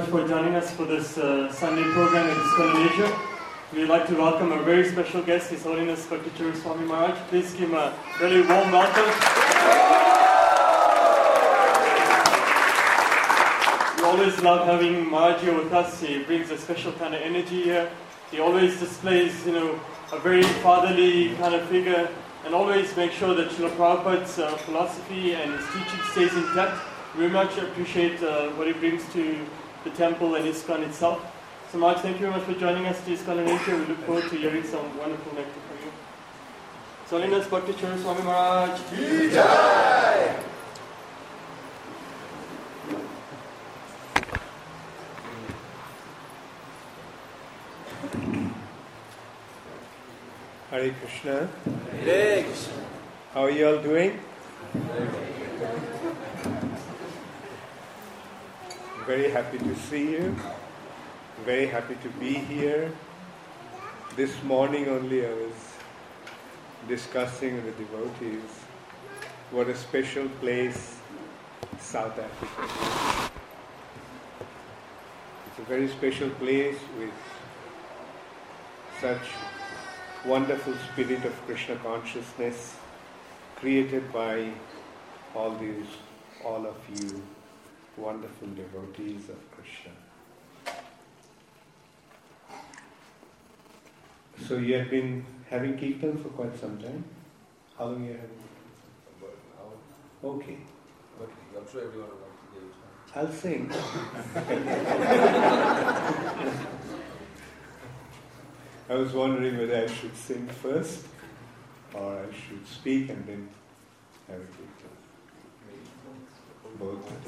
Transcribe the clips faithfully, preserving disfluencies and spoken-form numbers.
much for joining us for this uh, Sunday program at ISKCON in Asia. We'd like to welcome a very special guest, His Holiness Bhakti Charu Swami Maharaj. Please give him a really warm welcome. We always love having Maharaj here with us. He brings a special kind of energy here. He always displays, you know, a very fatherly kind of figure, and always makes sure that Srila Prabhupada's uh, philosophy and his teaching stays intact. We very much appreciate uh, what he brings to the temple and ISKCON itself. So Maharaj, thank you very much for joining us to ISKCON in Asia. We look forward to hearing some wonderful nectar from you. His Holiness Bhakti Charu Swami Maharaj. Jai! Hare Krishna. Hare Krishna. How are you all doing? Very happy to see you. Very happy to be here. This morning only I was discussing with the devotees what a special place South Africa is. It's a very special place with such wonderful spirit of Krishna consciousness created by all these, all of you wonderful devotees of Krishna. So you have been having kirtan for quite some time? How long you have having kirtan? About an hour. Okay. But I'm sure everyone will want to give it time. I'll sing. I was wondering whether I should sing first or I should speak and then have a kirtan. Both.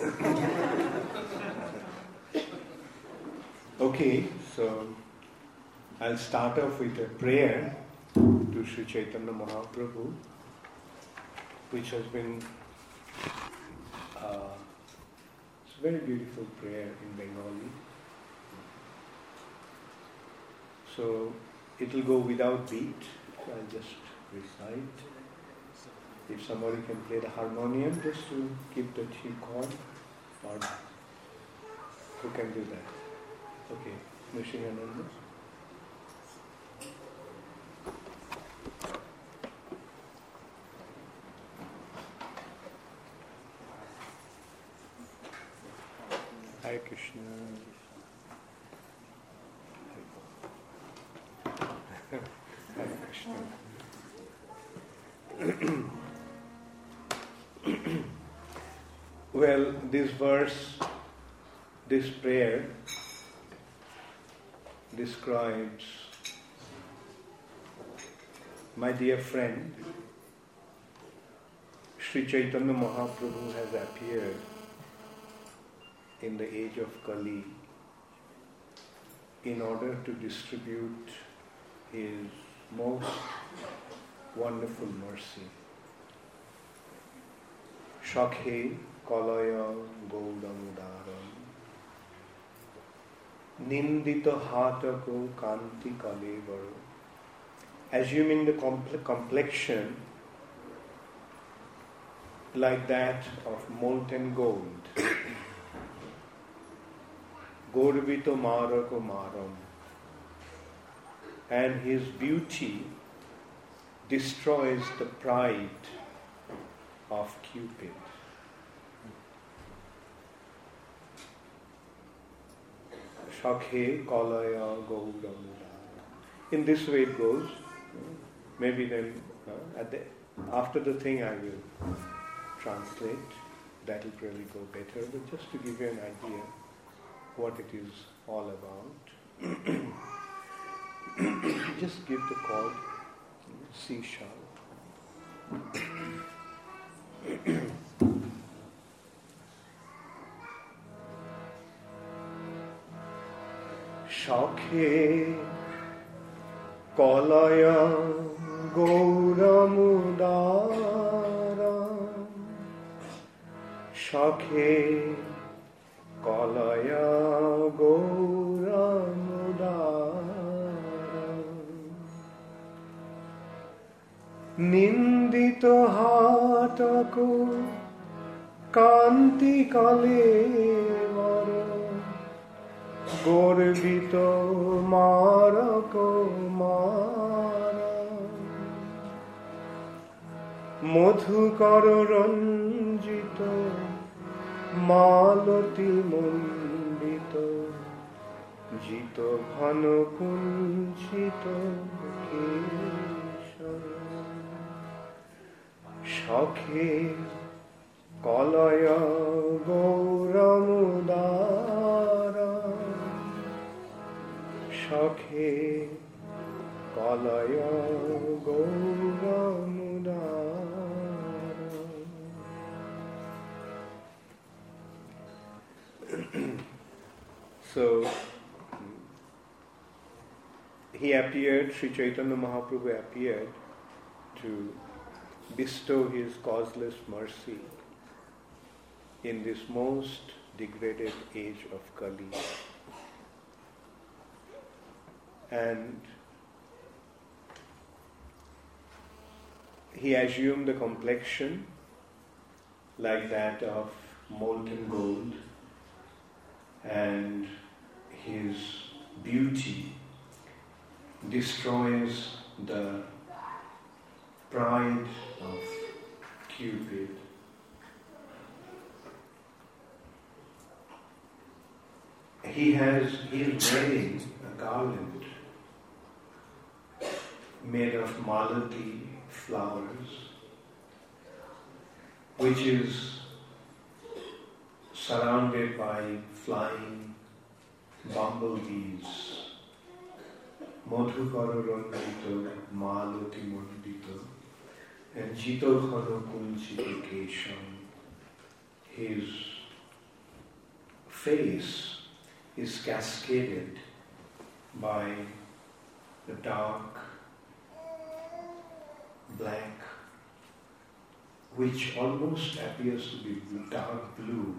Okay, so I'll start off with a prayer to Sri Chaitanya Mahaprabhu, which has been uh, it's a very beautiful prayer in Bengali. So it will go without beat, so I'll just recite. If somebody can play the harmonium just to keep the chi chord, or who can do that? Okay, Nrsimhananda. Hare Krishna. Hare Krishna. Well, this verse, this prayer describes my dear friend, Sri Chaitanya Mahaprabhu has appeared in the age of Kali in order to distribute his most wonderful mercy. Shakhe Kalaya Gaudamudaram Nindita Hatako Kanti Kalevaro. Assuming the compl- complexion like that of molten gold. Gorvito Marako Maram. And his beauty destroys the pride of Cupid. Shakhe Kalaya Gaudamudara. In this way it goes. Maybe then uh, at the, after the thing I will translate. That will probably go better. But just to give you an idea what it is all about. Just give the chord C sharp. Shakhe Kalaya Gauramudara Shakhe Kalaya Gauramudara Nindito Hatako Kanti Kalevaro গর্বিত মারক মারা মধুকর রঞ্জিত মালতী মণ্ডিত জিত ঘন কুঞ্চিত কেশ সখে Kalai গৌরমুদারা সখে Kalai গৌরমুদারা. So he appeared, Sri Chaitanya Mahaprabhu appeared to bestow his causeless mercy in this most degraded age of Kali. And he assumed the complexion like that of molten gold, and his beauty destroys the pride of Cupid. He has he is wearing a garland made of malati flowers, which is surrounded by flying bumblebees. Madhukara rangito malati mondito and jito khano kunchito kesham. His face is cascaded by the dark black, which almost appears to be dark blue,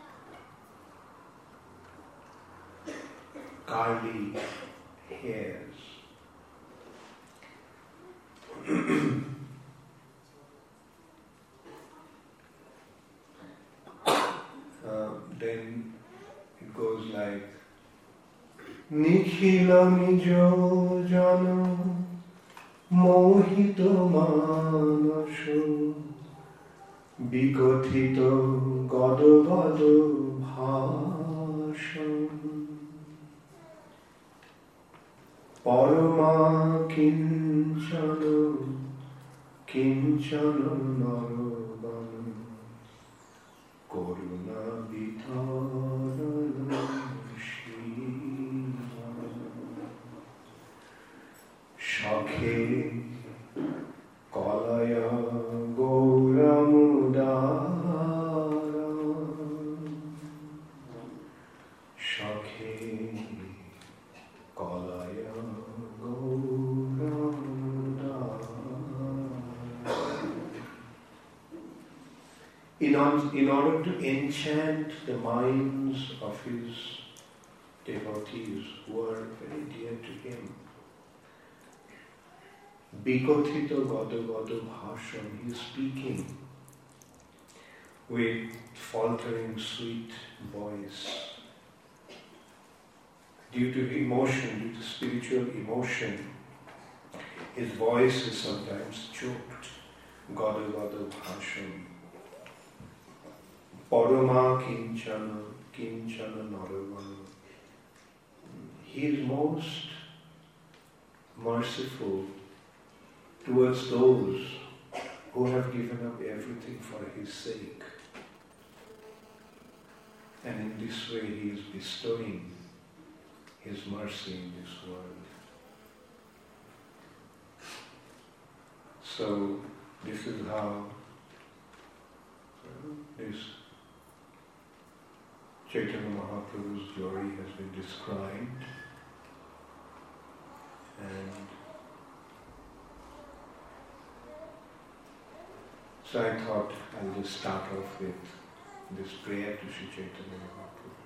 curly hairs. uh, then it goes like Nikhila nijo jana mohito manasho bikothito gado gado bhasham parama kinchana kinchana narogana koruna vidhana shiva shakhe kalaya gauramudara shakhe kalaya In order, in order to enchant the minds of his devotees who are very dear to him, Bikothito Gado Gado Bhasham, he is speaking with faltering sweet voice. Due to emotion, due to spiritual emotion, his voice is sometimes choked. Gado Gado Bhasham. Parama kinchana, kinchana naravana. He is most merciful towards those who have given up everything for his sake. And in this way he is bestowing his mercy in this world. So this is how uh, this Chaitanya Mahaprabhu's glory has been described, and so I thought I'll just start off with this prayer to Sri Chaitanya Mahaprabhu.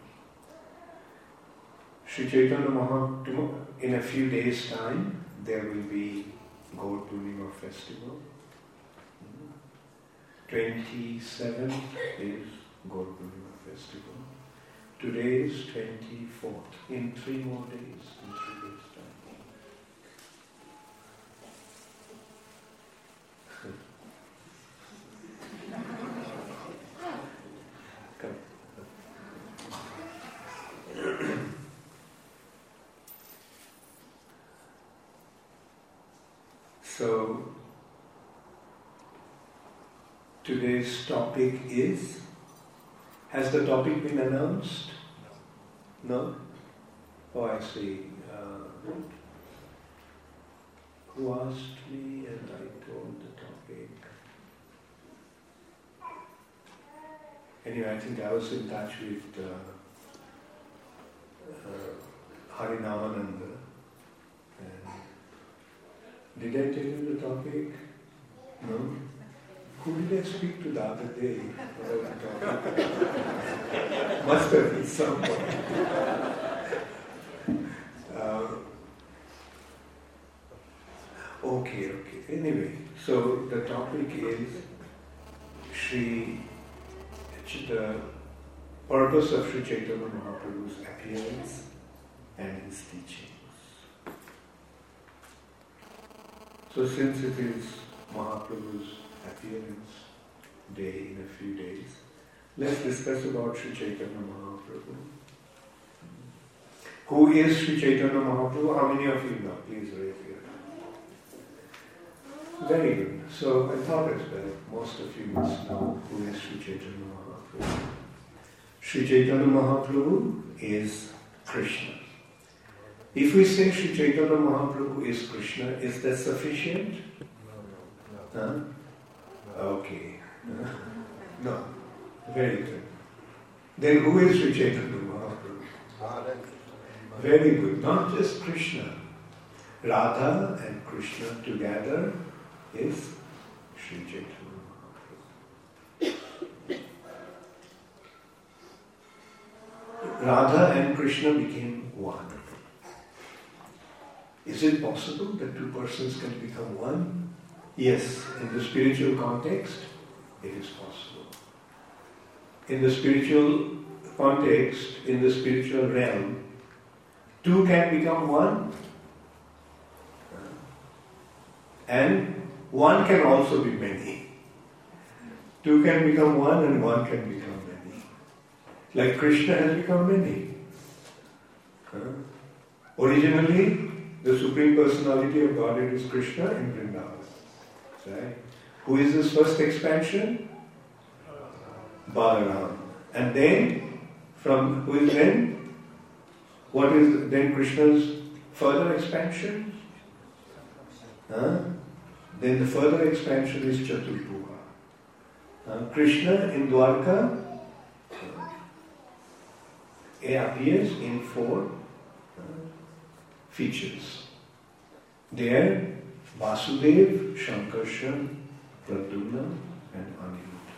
Sri Chaitanya Mahaprabhu, in a few days' time, there will be Gaur Purnima festival. twenty-seventh is Gaur Purnima festival. Today is twenty-fourth. In three more days, in three days' time. Come. So, today's topic is, has the topic been announced? No? Oh, I see. Uh, who asked me and I told the topic? Anyway, I think I was in touch with uh, uh, Harinamananda. And did I tell you the topic? No? Who did I speak to the other day about the topic? Must have been someone. uh, okay, okay. Anyway, so the topic is Sri, the purpose of Sri Chaitanya Mahaprabhu's appearance and his teachings. So since it is Mahaprabhu's appearance day in a few days, let's discuss about Sri Chaitanya Mahaprabhu. Who is Sri Chaitanya Mahaprabhu? How many of you know? Please raise your hand. Very good. So I thought as well, most of you must know who is Sri Chaitanya Mahaprabhu. Sri Chaitanya Mahaprabhu is Krishna. If we say Sri Chaitanya Mahaprabhu is Krishna, is that sufficient? No. Huh? Okay. No. Very good. Then who is Sri Chaitanya Mahaprabhu? Very good. Not just Krishna. Radha and Krishna together is Sri Chaitanya Mahaprabhu. Radha and Krishna became one. Is it possible that two persons can become one? Yes, in the spiritual context, it is possible. In the spiritual context, in the spiritual realm, two can become one, and one can also be many. Two can become one and one can become many. Like Krishna has become many. Originally, the Supreme Personality of Godhead is Krishna in Vrindavan. Right? Who is his first expansion? Balaram. And then, from who is then? What is then Krishna's further expansion? Huh? Then the further expansion is Chaturpurva. Uh, Krishna in Dwarka uh, appears in four uh, features. There, Vasudev, Shankarshan, Pradyumna and Aniruddha.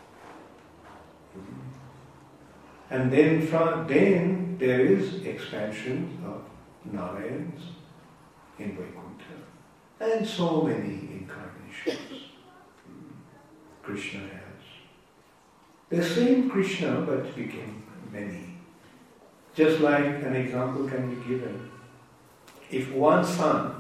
Mm-hmm. And then from then there is expansion of Narayans in Vaikuntha. And so many incarnations mm-hmm. Krishna has. The same Krishna but became many. Just like an example can be given. If one sun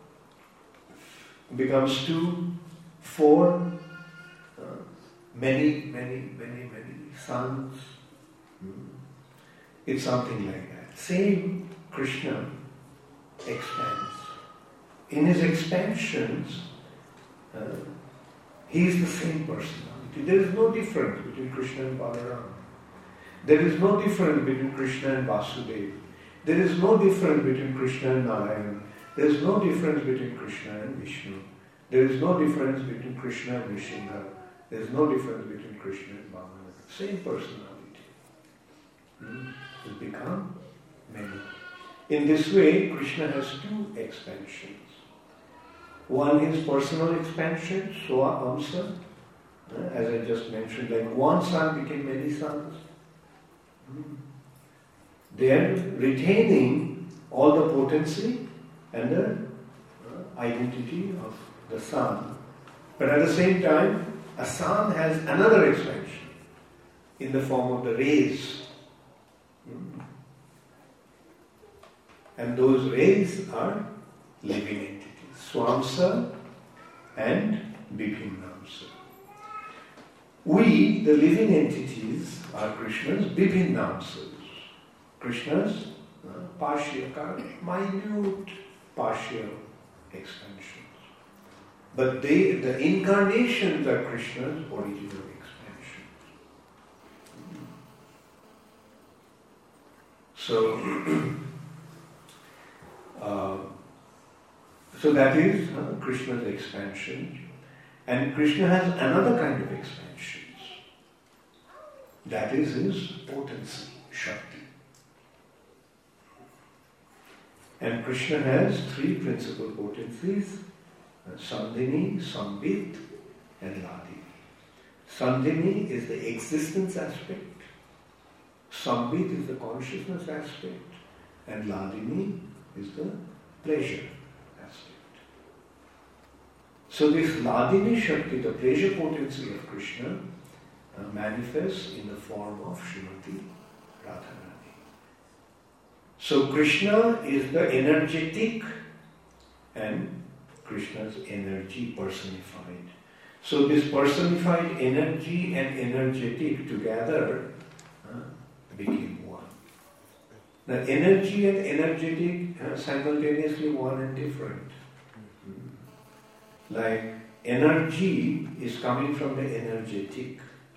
becomes two, four, uh, many, many, many, many suns. Hmm. It's something like that. Same Krishna expands. In his expansions, uh, he is the same personality. There is no difference between Krishna and Balaram. There is no difference between Krishna and Vasudeva. There is no difference between Krishna and Narayana. There is no difference between Krishna and Vishnu. There is no difference between Krishna and Nrsimha. There is no difference between Krishna and Vamana. Same personality. Hmm? Will become many. In this way, Krishna has two expansions. One is personal expansion, Swa Amsa, as I just mentioned, like one son became many sons. Hmm. They are retaining all the potency and the uh, identity of the sun. But at the same time, a sun has another expansion in the form of the rays. Mm. And those rays are living entities, Swamsa and Bibhinnamsa. We, the living entities, are Krishna's Bibhinnamsas. Krishna's uh, partial, minute partial expansions. But they, the incarnations are Krishna's original expansions. So, uh, so that is uh, Krishna's expansion. And Krishna has another kind of expansions. That is his potency, Shakti. And Krishna has three principal potencies, uh, Sandhini, Sambit, and Ladini. Sandhini is the existence aspect, Sambit is the consciousness aspect, and Ladini is the pleasure aspect. So this Ladini Shakti, the pleasure potency of Krishna, uh, manifests in the form of Srimati Radharani. So Krishna is the energetic and Krishna's energy personified. So this personified energy and energetic together uh, became one. The energy and energetic are simultaneously one and different. Like energy is coming from the energetic,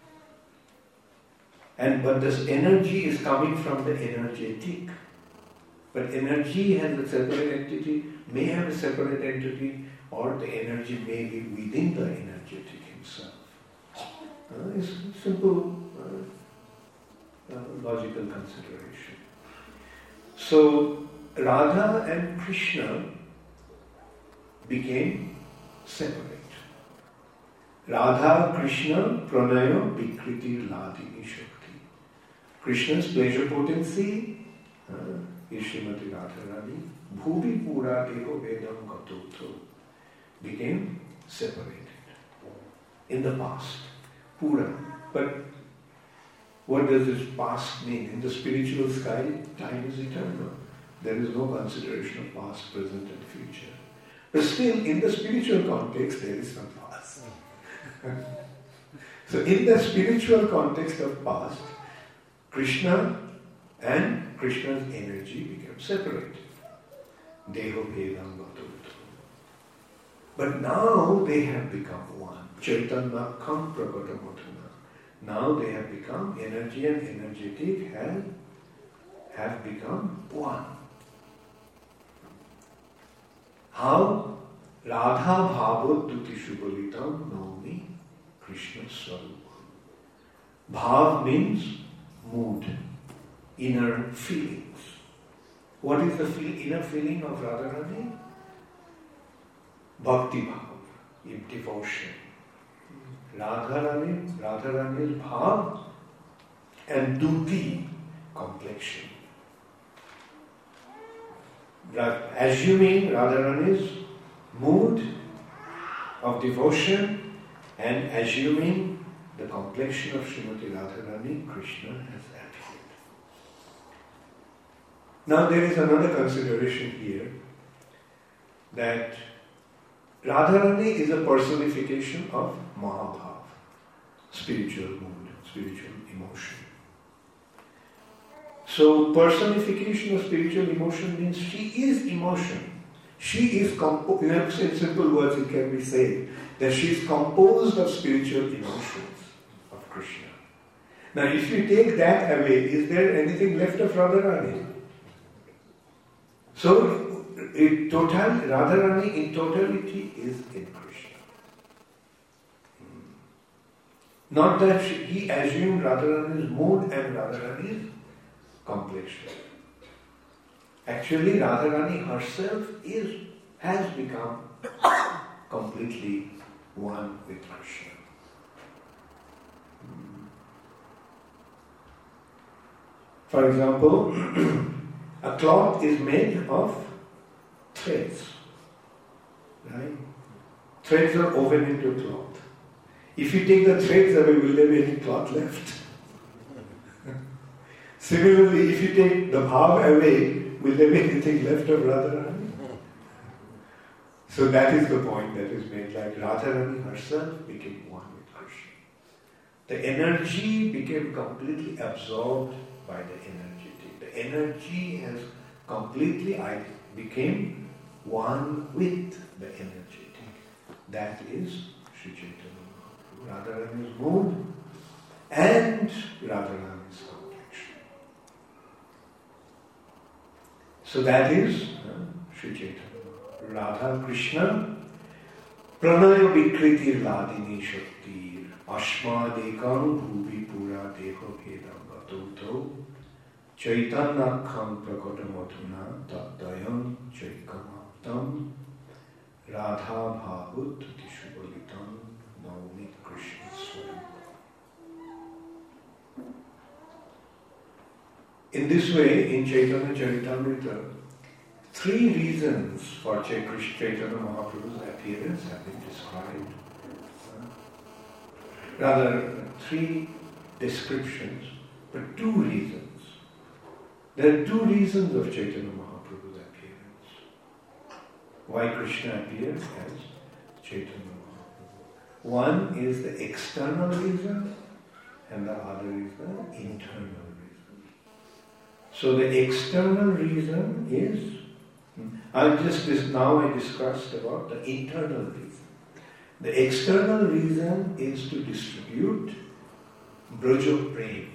and but this energy is coming from the energetic. But energy has a separate entity, may have a separate entity, or the energy may be within the energetic himself. Uh, it's a simple uh, uh, logical consideration. So Radha and Krishna became separate. Radha, Krishna, Pranaya, Vikriti, Ladini, Shakti. Krishna's pleasure potency uh, is Srimati Radharani. Bhuvi Pura Deho Vedam Gatotho became separated in the past. Pura. But what does this past mean? In the spiritual sky, time is eternal. There is no consideration of past, present and future. But still, in the spiritual context, there is some past. So in the spiritual context of past, Krishna and Krishna's energy became separated. Deho Vedam Gatotho. But now they have become one. Chaitanya Kam Prakatamotana. Now they have become, energy and energetic have, have become one. How? Radha Bhavaduti Shubhalitam Naumi Krishna Swarupam. Bhav means mood, inner feelings. What is the feel, inner feeling of Radharani? Bhakti Bhav, devotion. Radharani, Radharani's Bhav and Duti, complexion. Assuming Radharani's mood of devotion and assuming the complexion of Srimati Radharani, Krishna has appeared. Now there is another consideration here, that Radharani is a personification of Mahabhav, spiritual mood, spiritual emotion. So personification of spiritual emotion means she is emotion. She is composed, in simple words it can be said, that she is composed of spiritual emotions of Krishna. Now if you take that away, is there anything left of Radharani? So it total, Radharani in totality is in Krishna. Not that she, he assumed Radharani's mood and Radharani's complexion. Actually, Radharani herself is has become completely one with Krishna. For example, a cloth is made of threads. Right? Threads are woven into cloth. If you take the threads away, will there be any cloth left? Similarly, if you take the bhav away, will there be anything left of Radharani? So that is the point that is made, like Radharani herself became one with Krishna. The energy became completely absorbed by the energetic. The energy has completely I became one with the energetic. That is Sri Chaitanya Mahaprabhu. Radharani's mood and Radharani's complexion. So that is uh, Sri Chaitanya. Radha Krishna Pranaya Vikritir Ladini Shaktir Ashmadekam Bhuvi Pura Deho Vedam Gatoto Chaitanakham Prakatamatuna Tattayam Chaikamattam Radha Bhavut Tishubalitam Naumit Krishna Swam. In this way, in Chaitanya Charitamrita, three reasons for Chaitanya Mahaprabhu's appearance have been described. Uh, rather, three descriptions, but two reasons. There are two reasons of Chaitanya Mahaprabhu's appearance. Why Krishna appears as Chaitanya Mahaprabhu. One is the external reason and the other is the internal reason. So the external reason is I just this now I discussed about the internal reason. The external reason is to distribute Braja Prem.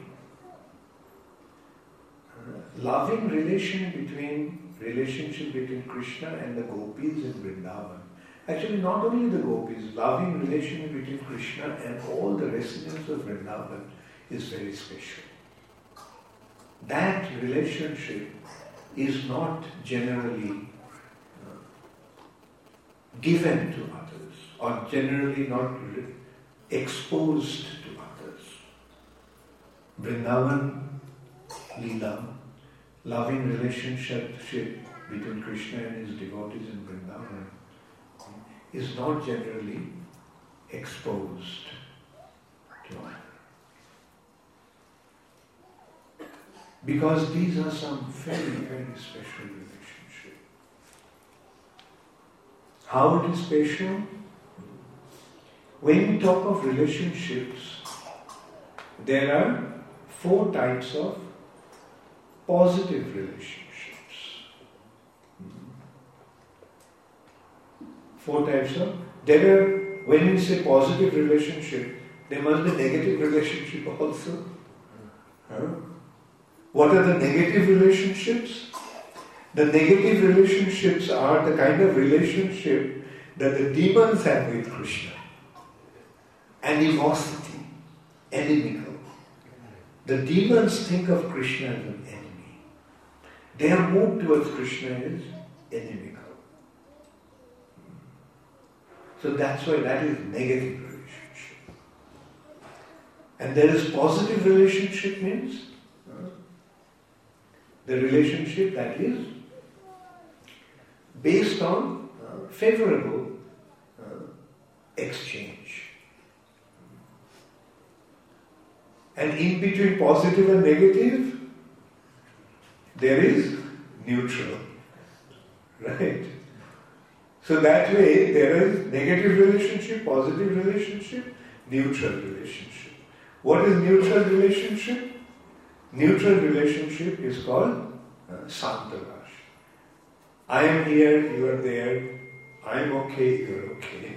Uh, loving relation between relationship between Krishna and the gopis in Vrindavan. Actually, not only the gopis, loving relation between Krishna and all the residents of Vrindavan is very special. That relationship is not generally uh, given to others or generally not re- exposed to others. Vrindavan Leela, loving relationship between Krishna and his devotees in Vrindavan is not generally exposed to others. Because these are some very, very special relationships. How it is special? When we talk of relationships, there are four types of positive relationships. Four types of, there are, when we say positive relationship, there must be negative relationship also. Huh? What are the negative relationships? The negative relationships are the kind of relationship that the demons have with Krishna. Animosity, inimical. The demons think of Krishna as an enemy. Their mood towards Krishna is inimical. So that's why that is negative relationship. And there is positive relationship means the relationship that is based on uh, favorable uh, exchange. And in between positive and negative, there is neutral. Right? So that way there is negative relationship, positive relationship, neutral relationship. What is neutral relationship? Neutral relationship is called uh, Santavash. I am here, you are there, I am okay, you are okay.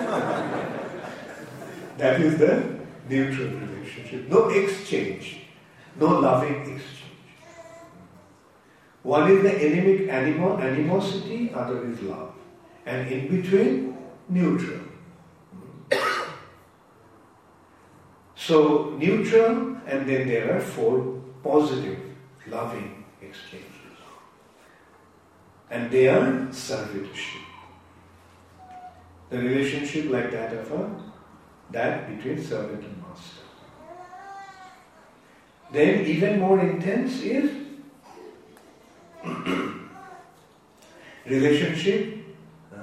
That is the neutral relationship. No exchange, no loving exchange. One is the anemic animo, animosity, other is love. And in between, neutral. So, neutral, and then there are four positive, loving exchanges. And they are servitorship. The relationship like that of a, that between servant and master. Then even more intense is relationship uh,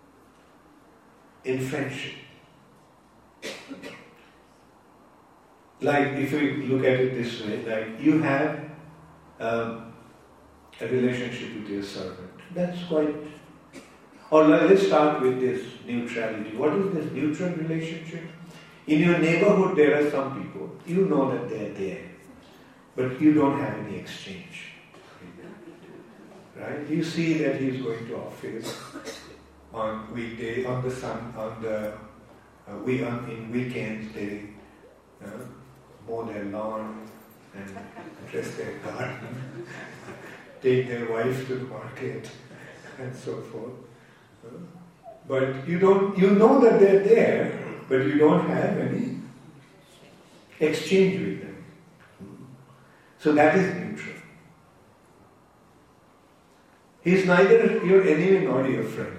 in friendship. like if we look at it this way, like you have um, a relationship with your servant. That's quite... Or let's start with this neutrality. What is this neutral relationship? In your neighborhood there are some people, you know that they are there, but you don't have any exchange. Right? You see that he is going to office on weekday, on the sun, on the uh, we on in weekends they uh, mow their lawn and dress their garden, take their wife to the market, and so forth. Uh, but you don't, you know that they're there, but you don't have any exchange with them. So that is neutral. He is neither your enemy nor your friend.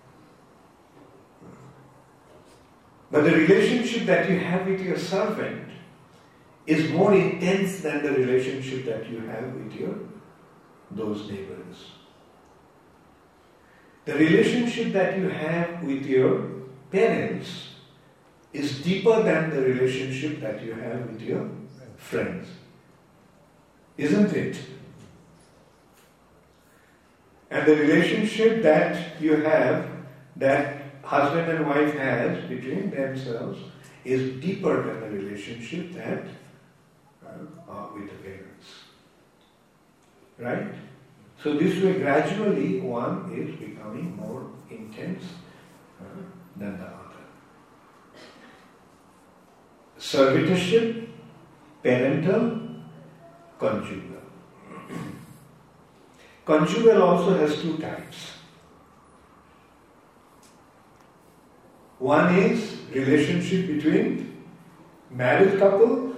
But the relationship that you have with your servant is more intense than the relationship that you have with your those neighbors. The relationship that you have with your parents is deeper than the relationship that you have with your friends. Isn't it? And the relationship that you have, that husband and wife has between themselves, is deeper than the relationship that uh, are with the parents. Right? So this way gradually one is becoming more intense uh, than the other. Servitorship, parental, conjugal. Conjugal also has two types. One is relationship between married couple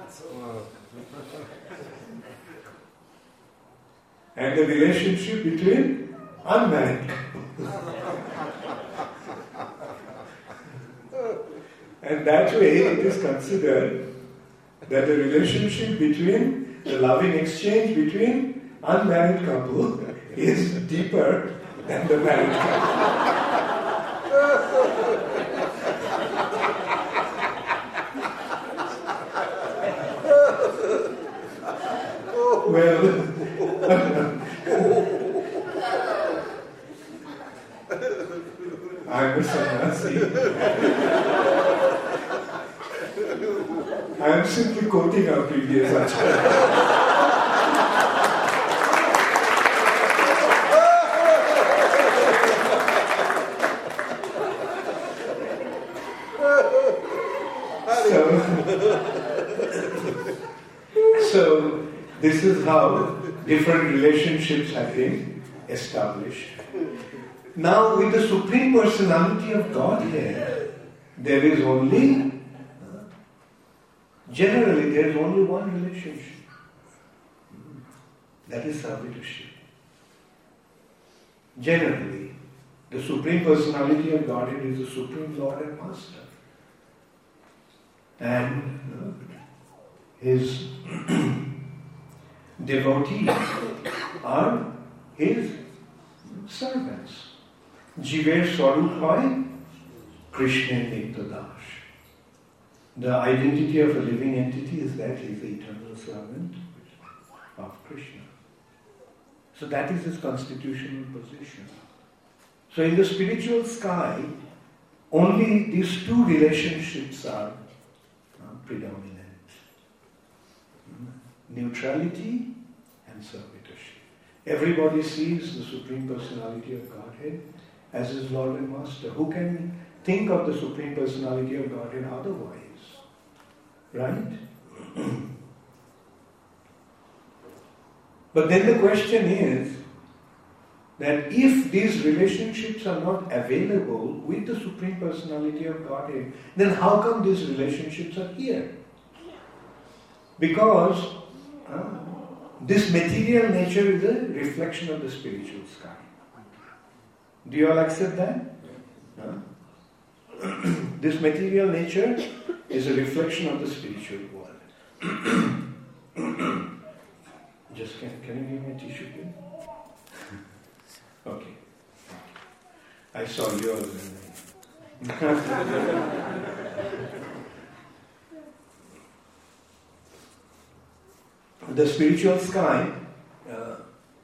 and the relationship between unmarried couple. And that way it is considered that the relationship between the loving exchange between unmarried couple is deeper than the married couple. Well, I'm a sannyasi. I am simply quoting our previous acharya. So, this is how different relationships have been established. Now, with the Supreme Personality of Godhead, there is only, generally, there is only one relationship. That is servitorship. Generally, the Supreme Personality of Godhead is the Supreme Lord and Master. And uh, his devotees are his servants. Jiver Swarup Hoy, Krishna Nityadas. The identity of a living entity is that he is the eternal servant of Krishna. So that is his constitutional position. So in the spiritual sky, only these two relationships are uh, predominant. Neutrality and servitorship. Everybody sees the Supreme Personality of Godhead as his Lord and Master. Who can think of the Supreme Personality of Godhead otherwise? Right? But then the question is that if these relationships are not available with the Supreme Personality of Godhead, then how come these relationships are here? Because uh, this material nature is a reflection of the spiritual sky. Do you all accept that? Uh, this material nature is a reflection of the spiritual world. Just can, can you give me a tissue here? Okay. I saw yours. the spiritual sky, uh,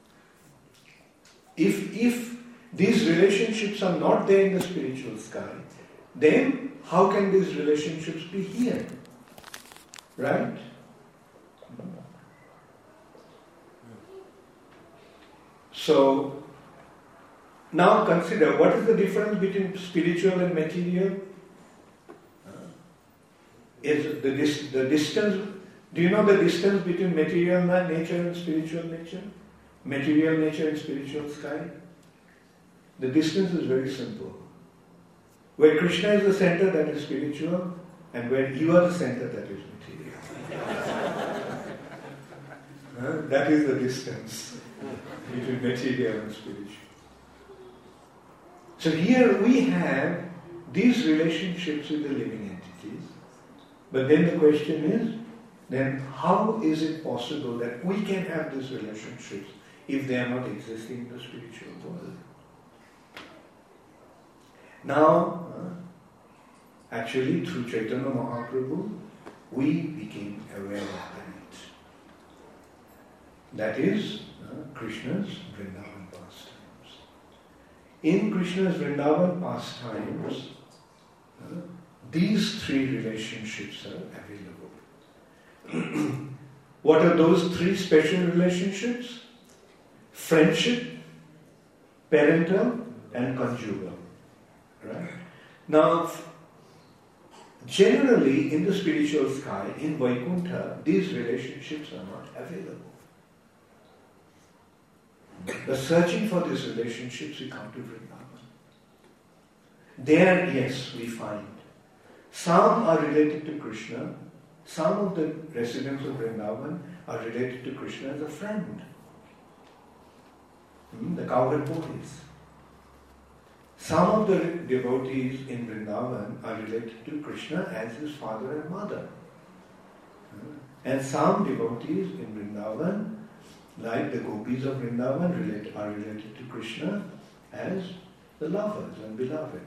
if, if these relationships are not there in the spiritual sky, then how can these relationships be here? Right? So, now consider, what is the difference between spiritual and material? Uh, is the, dis- the distance, do you know the distance between material nature and spiritual nature? Material nature and spiritual sky? The distance is very simple. Where Krishna is the center, that is spiritual, and where you are the center, that is material. uh, that is the distance between material and spiritual. So here we have these relationships with the living entities, but then the question is, then how is it possible that we can have these relationships if they are not existing in the spiritual world? Now, uh, actually through Chaitanya Mahaprabhu, we became aware of that. That is uh, Krishna's Vrindavan pastimes. In Krishna's Vrindavan pastimes, uh, these three relationships are available. What are those three special relationships? Friendship, parental, and conjugal. Right? Now, generally in the spiritual sky, in Vaikuntha, these relationships are not available. But searching for these relationships, we come to Vrindavan. There, yes, we find some are related to Krishna, some of the residents of Vrindavan are related to Krishna as a friend. Hmm, the cowherd boys. Some of the devotees in Vrindavan are related to Krishna as his father and mother. And some devotees in Vrindavan, like the gopis of Vrindavan, relate, are related to Krishna as the lovers and beloved.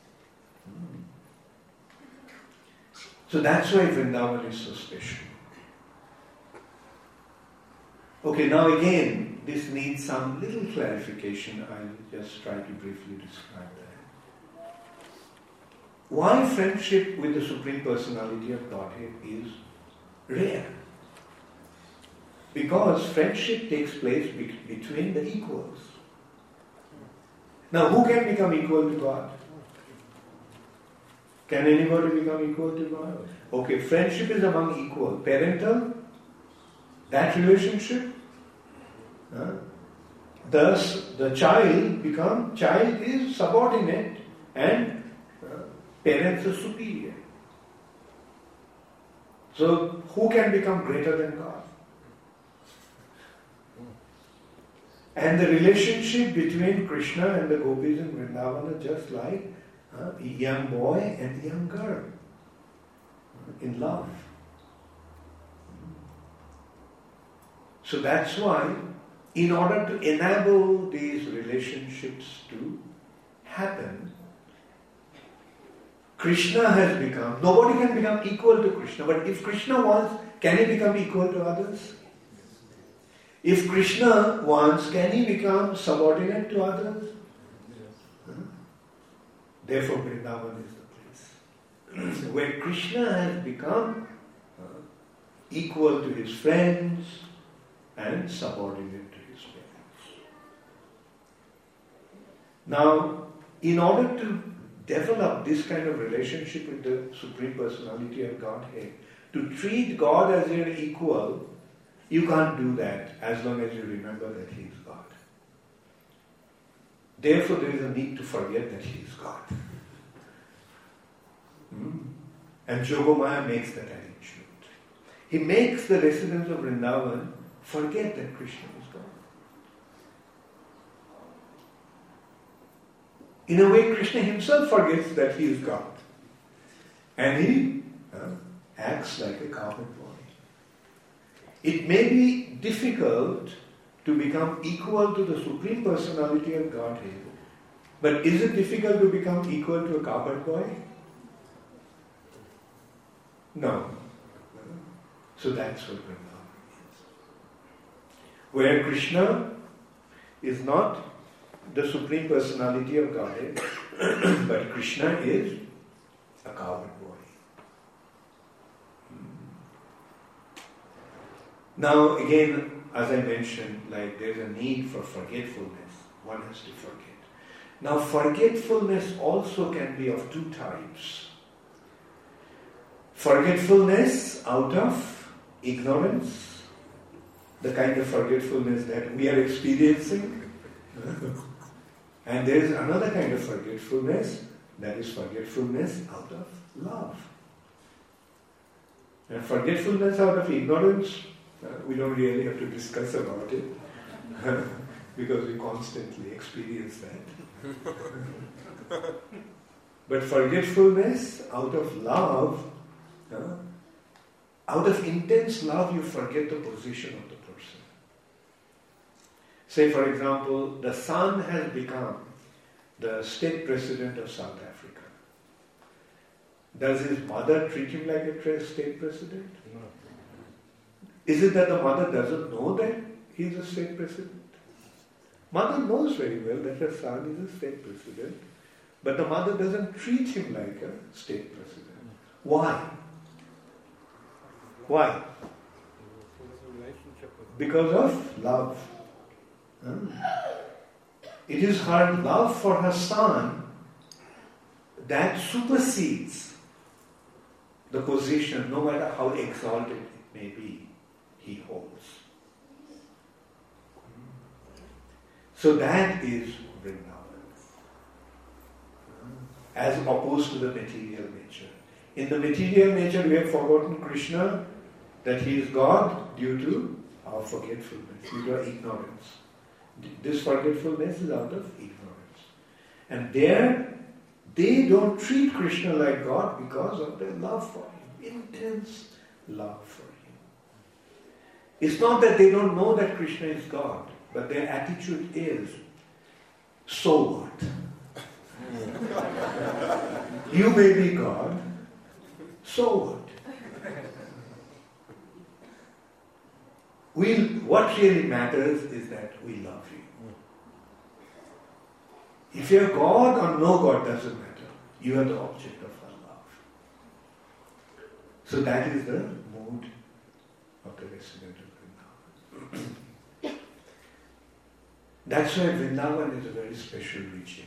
So that's why Vrindavan is so special. Okay, now again, this needs some little clarification. I'll just try to briefly describe that. Why friendship with the Supreme Personality of Godhead is rare? Because friendship takes place be- between the equals. Now, who can become equal to God? Can anybody become equal to God? Okay, friendship is among equal. Parental, that relationship, uh, thus the child become, child is subordinate and uh, parents are superior. So, who can become greater than God? And the relationship between Krishna and the gopis in Vrindavan are just like uh, a young boy and a young girl uh, in love. So that's why, in order to enable these relationships to happen, Krishna has become, nobody can become equal to Krishna, but if Krishna wants, can he become equal to others? If Krishna wants, can he become subordinate to others? Huh? Therefore, Vrindavan is the place where Krishna has become uh, equal to his friends and subordinate to his parents. Now, in order to develop this kind of relationship with the Supreme Personality of Godhead, to treat God as your equal, you can't do that as long as you remember that He is God. Therefore, there is a need to forget that He is God. Hmm? And Jogomaya makes that arrangement. He makes the residents of Vrindavan forget that Krishna is God. In a way, Krishna himself forgets that he is God. And he uh, acts like a cowherd boy. It may be difficult to become equal to the Supreme Personality of Godhead, but is it difficult to become equal to a cowherd boy? No. So that's what Vrindavan is. where Krishna is not the Supreme Personality of Godhead, but Krishna is a coward boy. Now again, as I mentioned, like there's a need for forgetfulness. One has to forget. Now forgetfulness also can be of two types. Forgetfulness out of ignorance, the kind of forgetfulness that we are experiencing. And there is another kind of forgetfulness, that is forgetfulness out of love. And forgetfulness out of ignorance, uh, we don't really have to discuss about it because we constantly experience that. But forgetfulness out of love, uh, out of intense love, you forget the position of the person. Say, for example, the son has become the state president of South Africa. Does his mother treat him like a state president? No. Is it that the mother doesn't know that he's a state president? Mother knows very well that her son is a state president, but the mother doesn't treat him like a state president. Why? Why? Because of love. It is her love for her son that supersedes the position, no matter how exalted it may be, he holds. So that is Vrindavan, as opposed to the material nature. In the material nature, we have forgotten Krishna, that he is God due to our forgetfulness, due to our ignorance. This forgetfulness is out of ignorance. And there, they don't treat Krishna like God because of their love for him, intense love for him. It's not that they don't know that Krishna is God, but their attitude is, so what? You may be God, so what? We, what really matters is that we love you. If you're God or no God, doesn't matter. You are the object of our love. So that is the mood of the resident of Vrindavan. That's why Vrindavan is a very special region.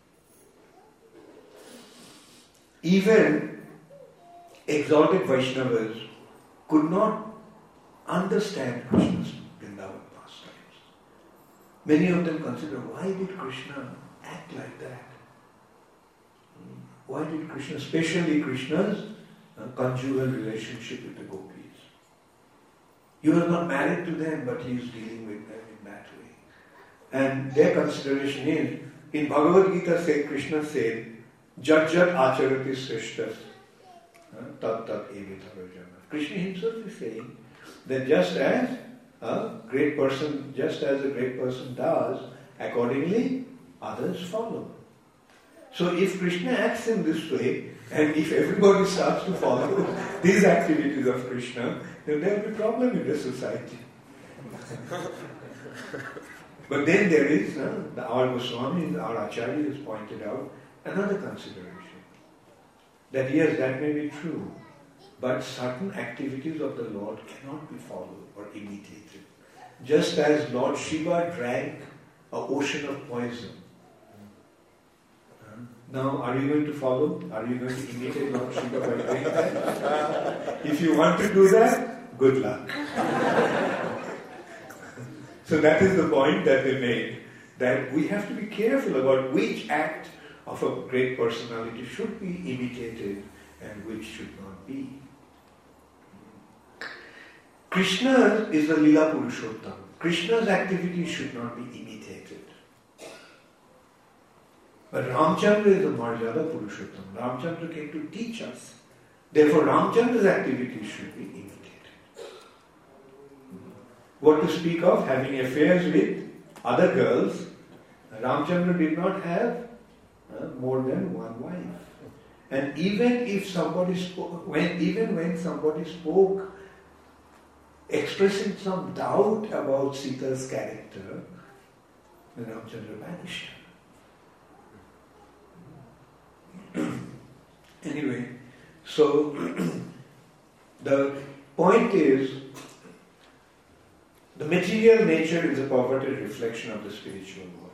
Even exalted Vaishnavas could not understand Krishna's Vrindavan pastimes. Many of them consider, why did Krishna act like that? Why did Krishna, especially Krishna's uh, conjugal relationship with the gopis? You are not married to them, but he is dealing with them in that way. And their consideration is, in Bhagavad Gita, say, Krishna said, Jat Jat Acharati Sreshtas Tat Tat Evitarajana. Krishna himself is saying that just as a great person, just as a great person does, accordingly others follow. So if Krishna acts in this way, and if everybody starts to follow these activities of Krishna, then there will be a problem in the society. But then there is, uh, the, our Goswami, our Acharya has pointed out another consideration. That yes, that may be true, but certain activities of the Lord cannot be followed or imitated. Just as Lord Shiva drank an ocean of poison. Now, are you going to follow? Are you going to imitate Lord Shiva by doing that? If you want to do that, good luck. So that is the point that they made, that we have to be careful about which act of a great personality should be imitated and which should not be. Krishna is the Lila Purushottam. Krishna's activity should not be imitated. But Ramchandra is a Marjada Purushottam. Ramchandra came to teach us. Therefore, Ramchandra's activity should be imitated. What to speak of having affairs with other girls, Ramchandra did not have uh, more than one wife. And even if somebody spoke, when even when somebody spoke expressing some doubt about Sita's character, Ramchandra vanished. Anyway, so the point is, the material nature is a perverted reflection of the spiritual world.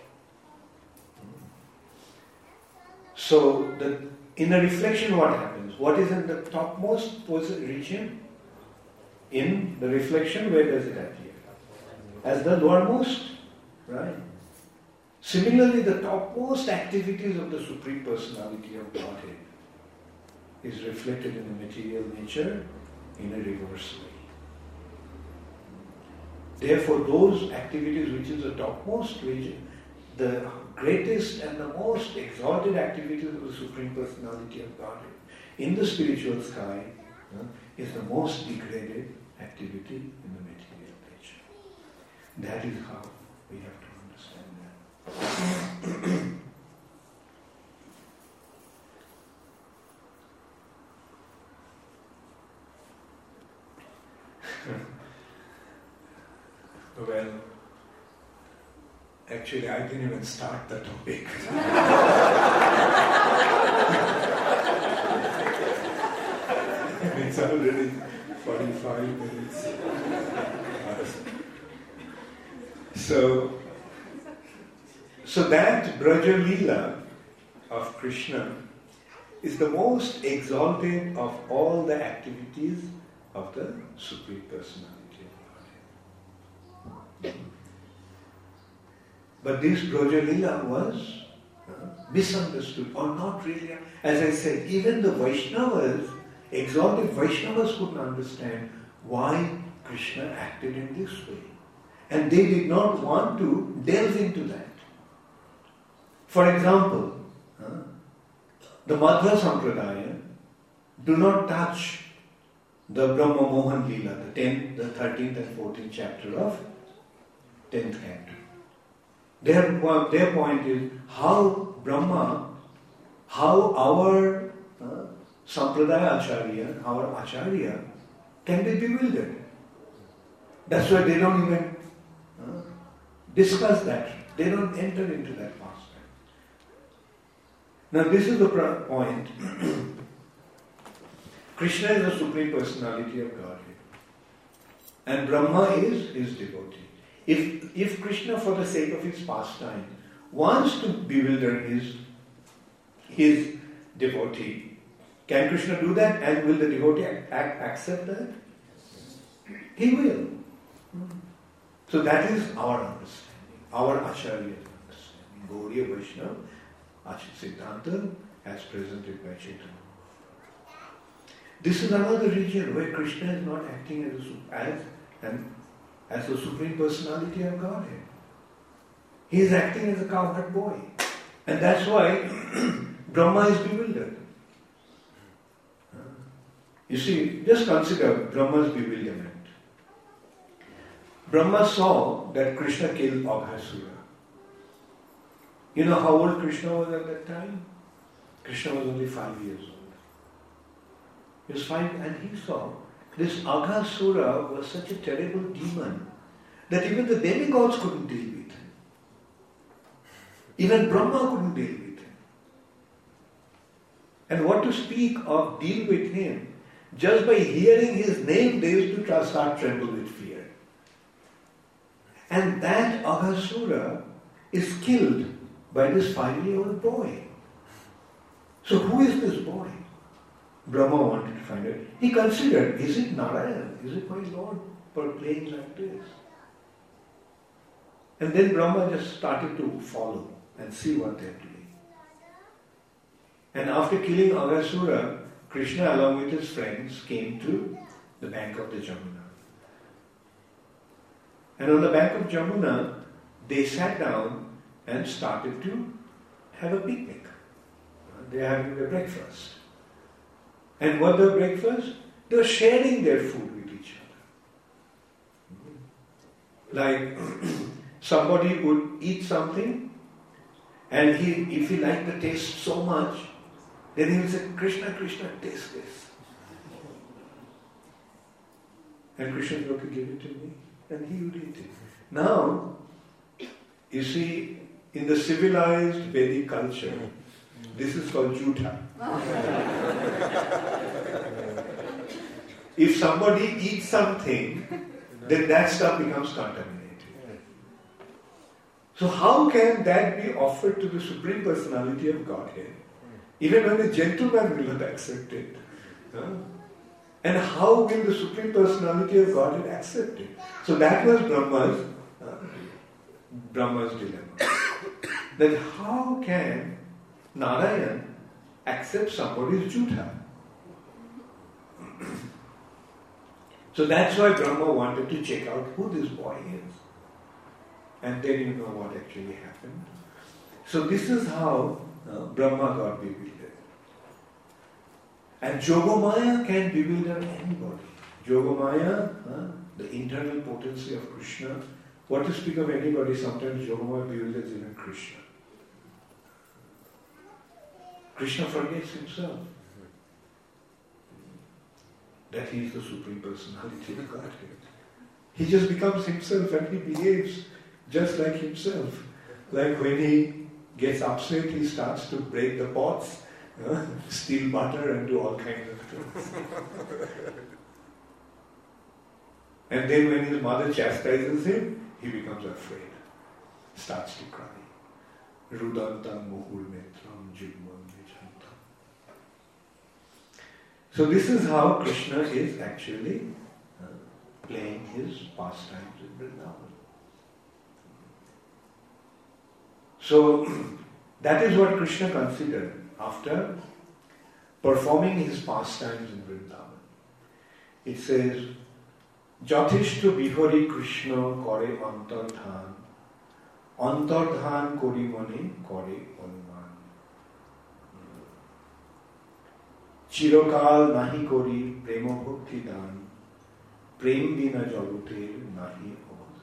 So, the, in a reflection, what happens? What is in the topmost region? In the reflection, where does it appear? As the lowermost, right? Similarly, the topmost activities of the Supreme Personality of Godhead is reflected in the material nature in a reverse way. Therefore, those activities which is the topmost region, the greatest and the most exalted activities of the Supreme Personality of Godhead in the spiritual sky uh, is the most degraded activity in the material nature. That is how we have to understand that. Well, actually I didn't even start the topic. It's already forty-five minutes. So, so that Braja Leela of Krishna is the most exalted of all the activities of the Supreme Personality of Godhead. But this Braja Leela was uh, misunderstood, or not really. As I said, even the Vaishnavas, exalted Vaishnavas couldn't understand why Krishna acted in this way. And they did not want to delve into that. For example, uh, the Madhva Sampradaya do not touch the Brahma Mohan Leela, the tenth, the thirteenth and fourteenth chapter of tenth canto. Their, their point is how Brahma, how our uh, Sampradaya Acharya, our Acharya, can be bewildered. That's why they don't even uh, discuss that. They don't enter into that pastime. Now this is the point. Krishna is the Supreme Personality of Godhead. And Brahma is his devotee. If, if Krishna, for the sake of his pastime, wants to bewilder his, his devotee, can Krishna do that? And will the devotee act, accept that? He will. So that is our understanding, our Acharya's understanding. Gaudiya Vaishnava, Siddhanta, as presented by Chaitanya. This is another region where Krishna is not acting as a, as, an, as the Supreme Personality of Godhead. He is acting as a cowherd boy. And that's why Brahma is bewildered. You see, just consider Brahma's bewilderment. Brahma saw that Krishna killed Aghasura. You know how old Krishna was at that time? Krishna was only five years old. He was five, and he saw this Aghasura was such a terrible demon that even the demigods couldn't deal with him. Even Brahma couldn't deal with him. And what to speak of deal with him? Just by hearing his name, they used to start tremble with fear. And that Aghasura is killed by this five-year-old boy. So who is this boy? Brahma wanted to find out. He considered, is it Narayan? Is it my Lord for playing like this? And then Brahma just started to follow and see what they're doing. And after killing Aghasura, Krishna along with his friends came to the bank of the Jamuna. And on the bank of Jamuna, they sat down and started to have a picnic. They are having their breakfast. And what their breakfast? They were sharing their food with each other. Like somebody would eat something, and he, if he liked the taste so much, then he would say, Krishna, Krishna, taste this. And Krishna said, okay, give it to me. And he would eat it. Now, you see, in the civilized Vedic culture, this is called jutha. If somebody eats something, then that stuff becomes contaminated. So how can that be offered to the Supreme Personality of Godhead, even when a gentleman will not accept it? Huh? And how will the Supreme Personality of Godhead accept it? So that was Brahma's, uh, Brahma's dilemma. That how can Narayan accept somebody's jutha? So that's why Brahma wanted to check out who this boy is. And then you know what actually happened. So this is how uh, Brahma got bewildered. And Yogamaya can bewilder anybody. Yogamaya, uh, the internal potency of Krishna. What to speak of anybody, sometimes Yogamaya bewilders even Krishna. Krishna forgets himself. That he is the Supreme Personality of Godhead. He just becomes himself and he behaves just like himself. Like when he gets upset, he starts to break the pots, uh, steal butter and do all kinds of things. And then when his mother chastises him, he becomes afraid. Starts to cry. Rudantam mohul metram jigman vijantam. So this is how Krishna is actually uh, playing his pastimes in Vrindavan. So that is what Krishna considered after performing his pastimes in Vrindavan. It says, Jathishto bihari Krishna kore antardhan, antardhan kori mane kore anuman. Chirokal nahi kori prema bhakti dan, prem bina jagoter nahi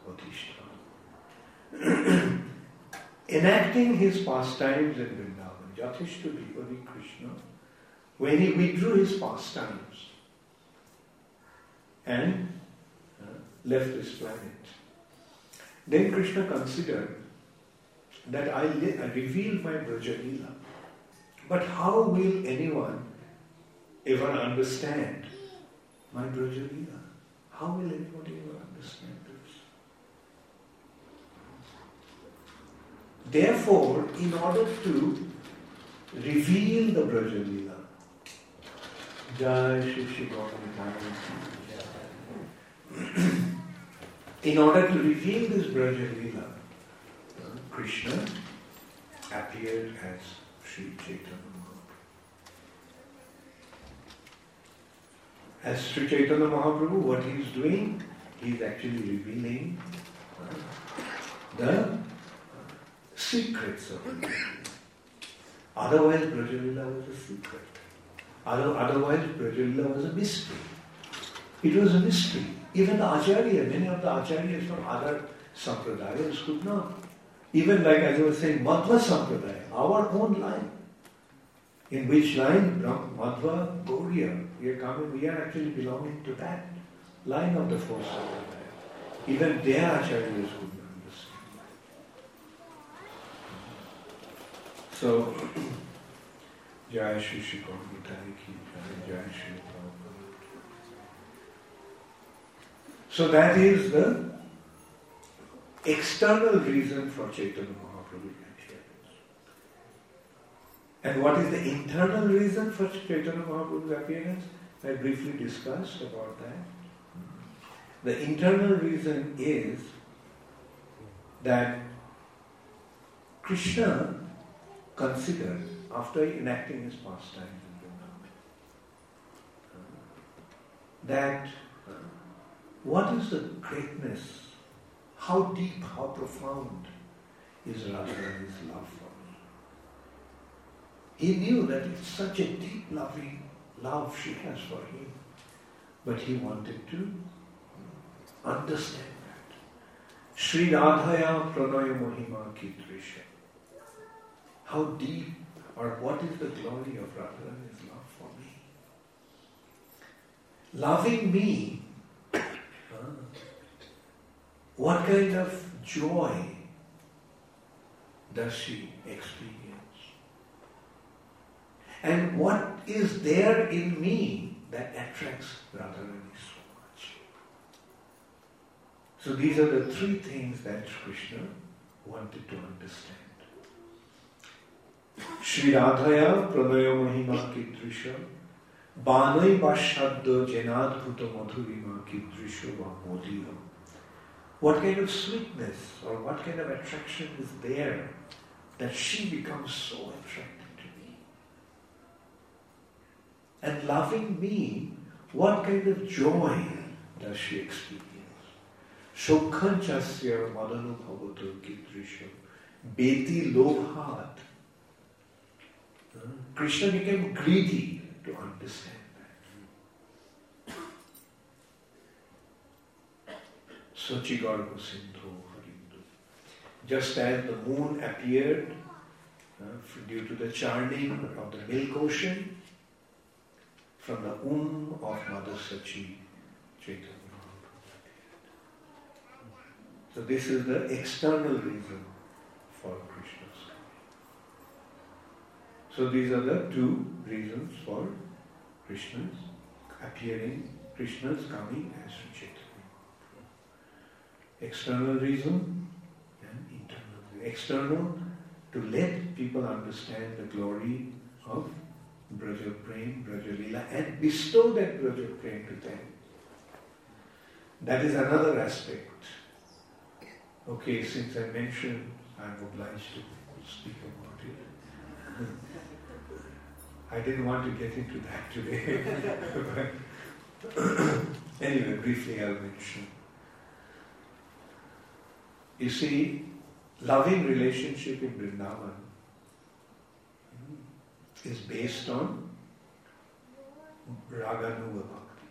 adhishtan. Enacting his pastimes in Vrindavan, Jathishto bihari Krishna, when he withdrew his pastimes and uh, left this planet, then Krishna considered that I, li- I revealed my Braja Leela, but how will anyone ever understand my Braja Leela? How will anybody ever understand this? Therefore, in order to reveal the Braja Leela, Jai Shri Shri Gaura, in order to reveal this Braja Leela, Krishna appeared as Sri Chaitanya Mahaprabhu. As Sri Chaitanya Mahaprabhu, what he is doing, he is actually revealing uh, the secrets of Braja Leela. Otherwise, Braja Leela was a secret. Otherwise, Braja Leela was a mystery. It was a mystery. Even the Acharya, many of the Acharyas from other sampradayas could not. Even like as I was saying, Madhva Sampradaya, our own line. In which line? Madhva, Gauriya. We are coming, we are actually belonging to that line of the four sampradaya. Even their Acharyas could not understand. So, Jai Shri Shri Gaura ki Jai, Jai Shri Prabhupada. So that is the external reason for Chaitanya Mahaprabhu's appearance. And what is the internal reason for Chaitanya Mahaprabhu's appearance? I briefly discussed about that. The internal reason is that Krishna considered, after enacting his pastimes in Vrindavan, that uh, what is the greatness, how deep, how profound is Radharani's love for me. He knew that it's such a deep loving love she has for him, but he wanted to understand that. Sri Radhaya Pranaya Mahima Kidrisha. How deep or what is the glory of Radharani's love for me? Loving me what kind of joy does she experience? And what is there in me that attracts Radharani so much? So these are the three things that Krishna wanted to understand. Shri Radhaya pranaya mahima kidrisha banai bashadda janadbhuta madhurima kidrisha va modiya. What kind of sweetness or what kind of attraction is there that she becomes so attracted to me? And loving me, what kind of joy does she experience? Shokhanchasya madanubhavato kidrisha beti lobhat. Krishna became greedy to understand that. Sachigarva sindho harindu. Just as the moon appeared uh, due to the churning of the milk ocean from the womb of Mother Sachi, Chaitanya. So this is the external reason for Krishna's coming. So these are the two reasons for Krishna's appearing, Krishna's coming as Chaitanya. External reason and internal reason. External, to let people understand the glory of Braja Prem, Braja Leela, and bestow that Braja Prem to them. That is another aspect. Okay, since I mentioned, I'm obliged to speak about it. I didn't want to get into that today. But anyway, briefly I'll mention. You see, loving relationship in Vrindavan is based on Raganuga Bhakti.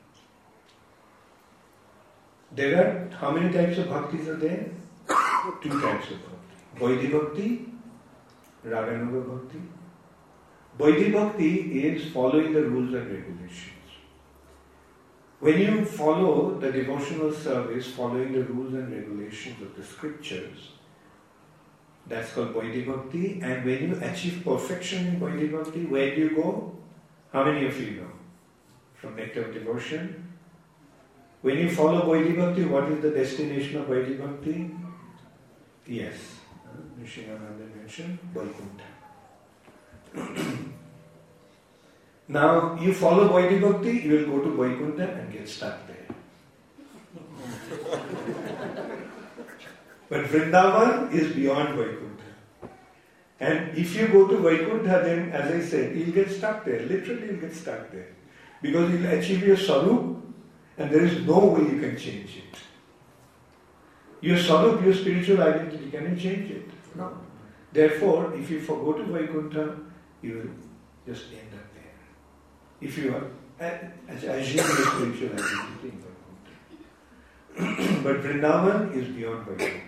There are, how many types of bhaktis are there? Two types of bhakti. Vaidhi Bhakti, Raganuga Bhakti. Vaidhi Bhakti is following the rules and regulations. When you follow the devotional service, following the rules and regulations of the scriptures, that's called Vaidhi Bhakti. And when you achieve perfection in Vaidhi Bhakti, where do you go? How many of you know? From Nectar of Devotion. When you follow Vaidhi Bhakti, what is the destination of Vaidhi Bhakti? Yes. Nishingananda mentioned Vaikuntha. Now, you follow Vaidhi Bhakti, you will go to Vaikuntha and get stuck there. But Vrindavan is beyond Vaikuntha. And if you go to Vaikuntha, then, as I said, you'll get stuck there. Literally, you'll get stuck there. Because you'll achieve your Sarup, and there is no way you can change it. Your Sarup, your spiritual identity, can you change it? No. Therefore, if you go to Vaikuntha, you will just end up there. If you are, assume your spiritual identity in Vaikuntha. But Vrindavan is beyond Vaikuntha.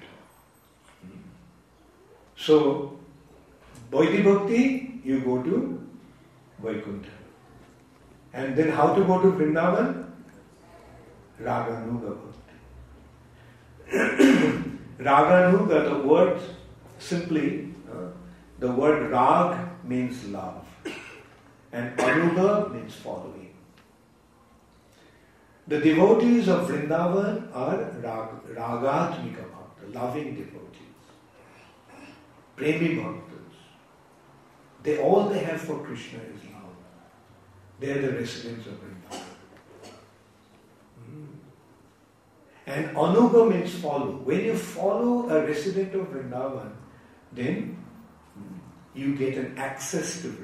So, Vaidhi Bhakti, you go to Vaikuntha. And then how to go to Vrindavan? Raganuga Bhakti. Raganuga, the word simply, uh, the word Rag means love. And Anuga means following. The devotees of Vrindavan are Rag, Ragatmika Bhakta, loving devotees. Premi Bhaktas. They, all they have for Krishna is love. They are the residents of Vrindavan. Mm. And Anuga means follow. When you follow a resident of Vrindavan, then you get an access to Vrindavan.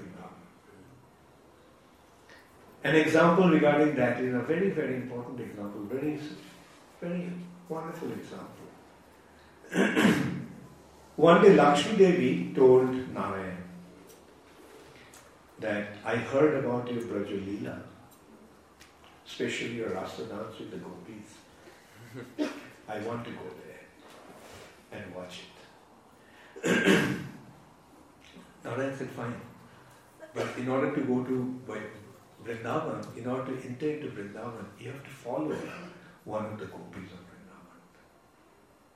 An example regarding that is a very, very important example, very, very wonderful example. One day Lakshmi Devi told Narayan that I heard about your Braja Leela, especially your Rasa dance with the gopis. I want to go there and watch it. Narayan said, fine. But in order to go to Vrindavan, in order to enter into Vrindavan, you have to follow one of the gopis of Vrindavan.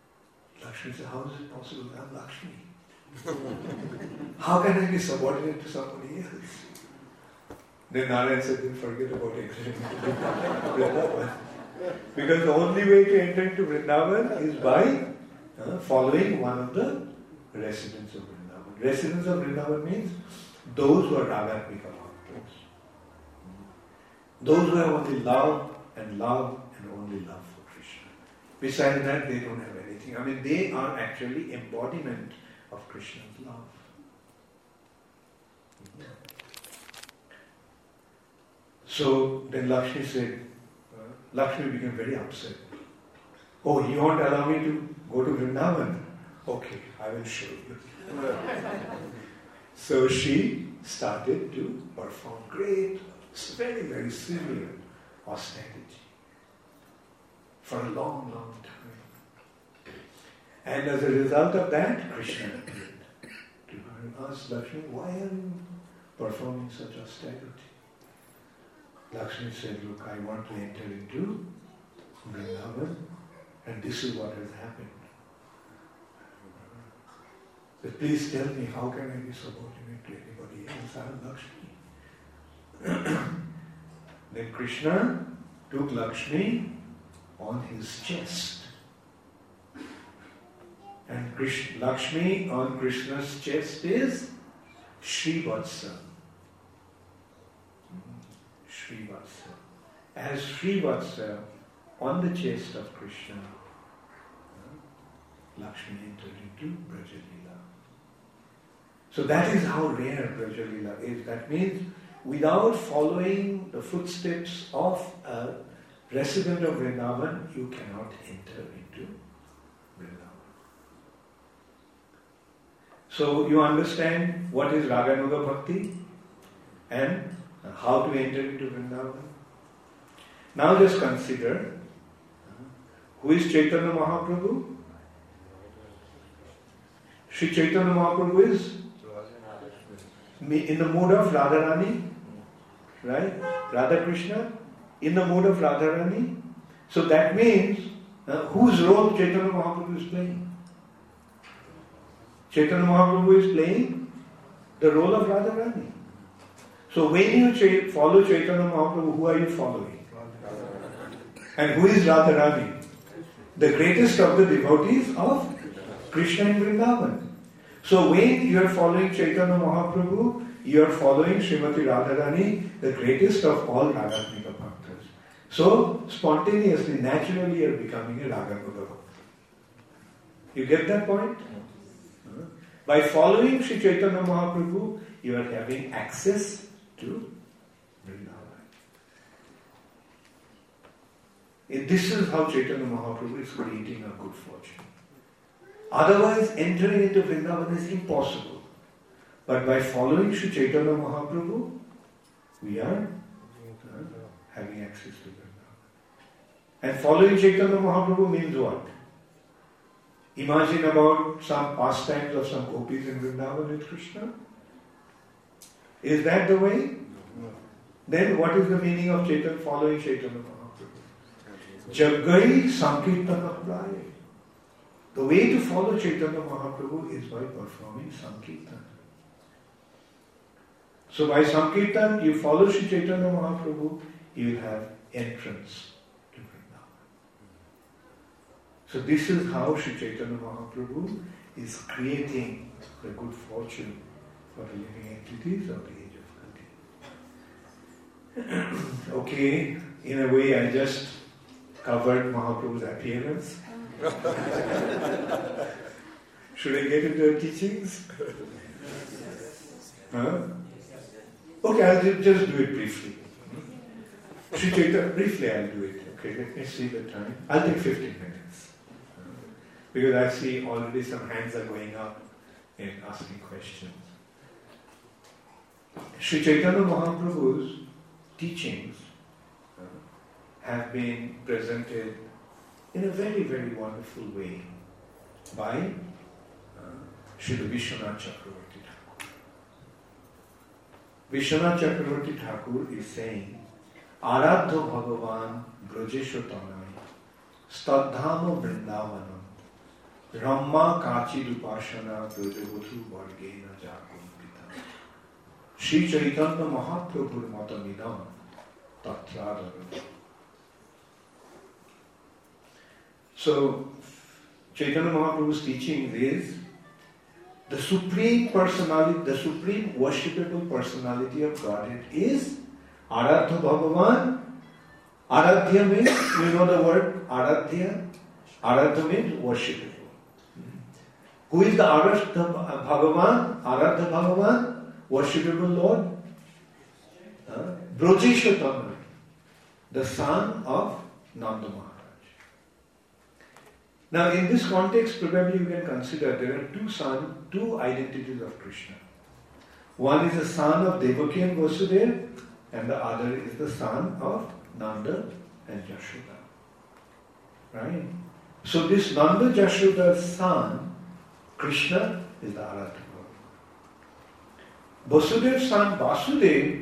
Lakshmi said, how is it possible? I'm Lakshmi. How can I be subordinate to somebody else? Then Narayan said, then forget about entering into Vrindavan. Because the only way to enter into Vrindavan is by uh, following one of the residents of Vrindavan. Residents of Vrindavan means those who are Ragatmika Bhaktas. Those who have only love and love and only love for Krishna. Besides that, they don't have anything. I mean, they are actually embodiment of Krishna's love. So then Lakshmi said, uh, Lakshmi became very upset. Oh, you won't allow me to go to Vrindavan? Okay, I will show you. So she started to perform great, very, very severe austerity for a long, long time. And as a result of that, Krishna appeared to her and asked Lakshmi, why are you performing such austerity? Lakshmi said, look, I want to enter into Vrindavan, and this is what has happened. But please tell me, how can I be subordinate to anybody else? I am Lakshmi. Then Krishna took Lakshmi on his chest. And Krishna, Lakshmi on Krishna's chest is Srivatsa. Srivatsa. As Srivatsa on the chest of Krishna, Lakshmi entered into Brajalila. So that is how rare Brajalila is. That means without following the footsteps of a resident of Vrindavan, you cannot enter into Vrindavan. So you understand what is Raganuga Bhakti and how to enter into Vrindavan. Now just consider, who is Chaitanya Mahaprabhu? Sri Chaitanya Mahaprabhu is in the mood of Radharani, right? Radha Krishna, in the mood of Radharani. So that means, uh, whose role Chaitanya Mahaprabhu is playing? Chaitanya Mahaprabhu is playing the role of Radharani. So when you ch- follow Chaitanya Mahaprabhu, who are you following? And who is Radharani? The greatest of the devotees of Krishna in Vrindavan. So when you are following Chaitanya Mahaprabhu, you are following Srimati Radharani, the greatest of all Ragatmika Bhaktas. So spontaneously, naturally, you are becoming a Raganuga Bhakta. You get that point? Uh-huh. By following Sri Chaitanya Mahaprabhu, you are having access to Vrindavan. This is how Chaitanya Mahaprabhu is creating a good fortune. Otherwise, entering into Vrindavan is impossible. But by following Sri Chaitanya Mahaprabhu, we are uh, having access to Vrindavan. And following Chaitanya Mahaprabhu means what? Imagine about some pastimes of some gopis in Vrindavan with Krishna. Is that the way? No. Then what is the meaning of Chaitanya, following Chaitanya Mahaprabhu? Jagai Sankirtana Praya. The way to follow Chaitanya Mahaprabhu is by performing Sankirtan. So by Sankirtan, you follow Sri Chaitanya Mahaprabhu, you will have entrance to Vrindavan. So this is how Sri Chaitanya Mahaprabhu is creating the good fortune for the living entities of the age of Kali. Okay, in a way I just covered Mahaprabhu's appearance. Should I get into the teachings? Huh? Okay, I'll just do it briefly. Sri Chaitanya, briefly I'll do it. Okay, let me see the time. I'll take fifteen minutes. Because I see already some hands are going up in asking questions. Sri Chaitanya Mahaprabhu's teachings uh, have been presented in a very, very wonderful way by uh, Sri Vishwanath Chakravarti Thakur. Vishwanath Chakravarti Thakur is saying, Aradho Bhagavan Brajesho Tanai Stadhama Vrindavanam Ramma Kachid Upashana Brajavadhu Vargena Jakumpita Sri Chaitanya Mahaprabhu Matamidam Tatradharana. So, Chaitanya Mahaprabhu's teaching is the supreme personality, the supreme worshipable personality of Godhead is Aradha Bhagavan. Aradhya means, you know the word Aradhya? Aradhya means worshipable. Who is the Aradha Bhagavan? Aradha Bhagavan? Worshipable Lord? Uh, Brajeshwatana, the son of Nanda Maharaj. Now in this context, probably you can consider there are two sons, two identities of Krishna. One is the son of Devaki and Vasudeva, and the other is the son of Nanda and Jashoda. Right? So this Nanda Jashoda's son, Krishna, is the Aradha Bhagavan. Vasudeva's son, Vasudeva,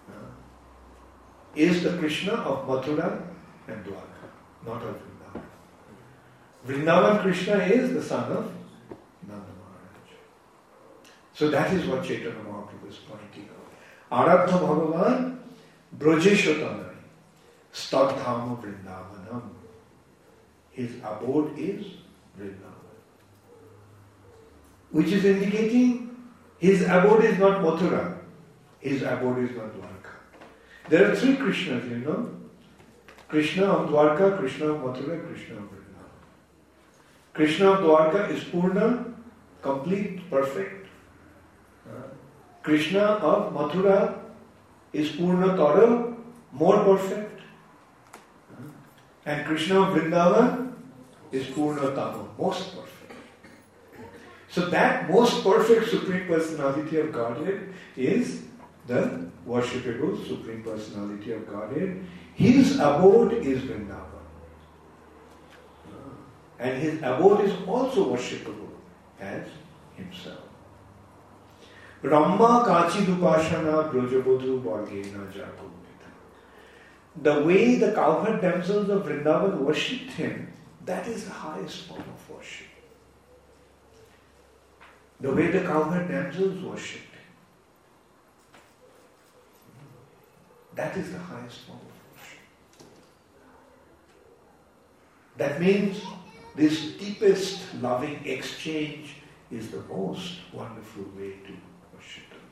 is the Krishna of Mathura and Dwarka, not of Vrindavan. Vrindavan Krishna is the son of Nanda Maharaj. So that is what Chaitanya Mahaprabhu is pointing out. Aradha Bhagavan, Brajeshwatanai, Stadhama Vrindavanam. His abode is Vrindavan. Which is indicating his abode is not Mathura, his abode is not Dwarka. There are three Krishnas, you know. Krishna of Dwarka, Krishna of Mathura, Krishna of Vrindavan. Krishna of Dwarka is Purna, complete, perfect. Uh, Krishna of Mathura is Purna Tara, more perfect. Uh, and Krishna of Vrindavan is Purna Tama, most perfect. So that most perfect Supreme Personality of Godhead is the worshipable Supreme Personality of Godhead. His abode is Vrindavan. And his abode is also worshipable as himself. Ramma Kachidupashana Brajabodhu Vargena Jakumpita. The way the cowherd damsels of Vrindavan worshipped him, that is the highest form of worship. The way the cowherd damsels worshipped him, that is the highest form of worship. That means this deepest loving exchange is the most wonderful way to worship the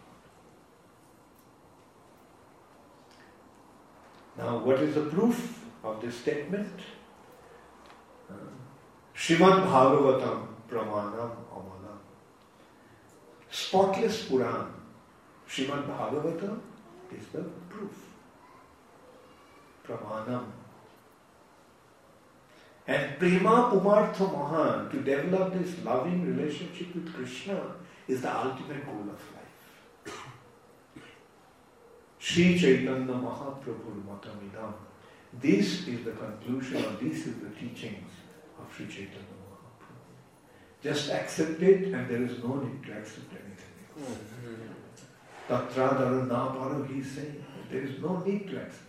Lord. Now, what is the proof of this statement? Uh, Srimad Bhagavatam Pramanam Amanam. Spotless Puran. Srimad Bhagavatam is the proof. Pramanam. And Prema Pumartha Mahan, to develop this loving relationship with Krishna, is the ultimate goal of life. Sri Chaitanya Mahaprabhu Matamidam. This is the conclusion, or this is the teachings of Sri Chaitanya Mahaprabhu. Just accept it, and there is no need to accept anything else. Tatradhara Naparo, he is saying, there is no need to accept.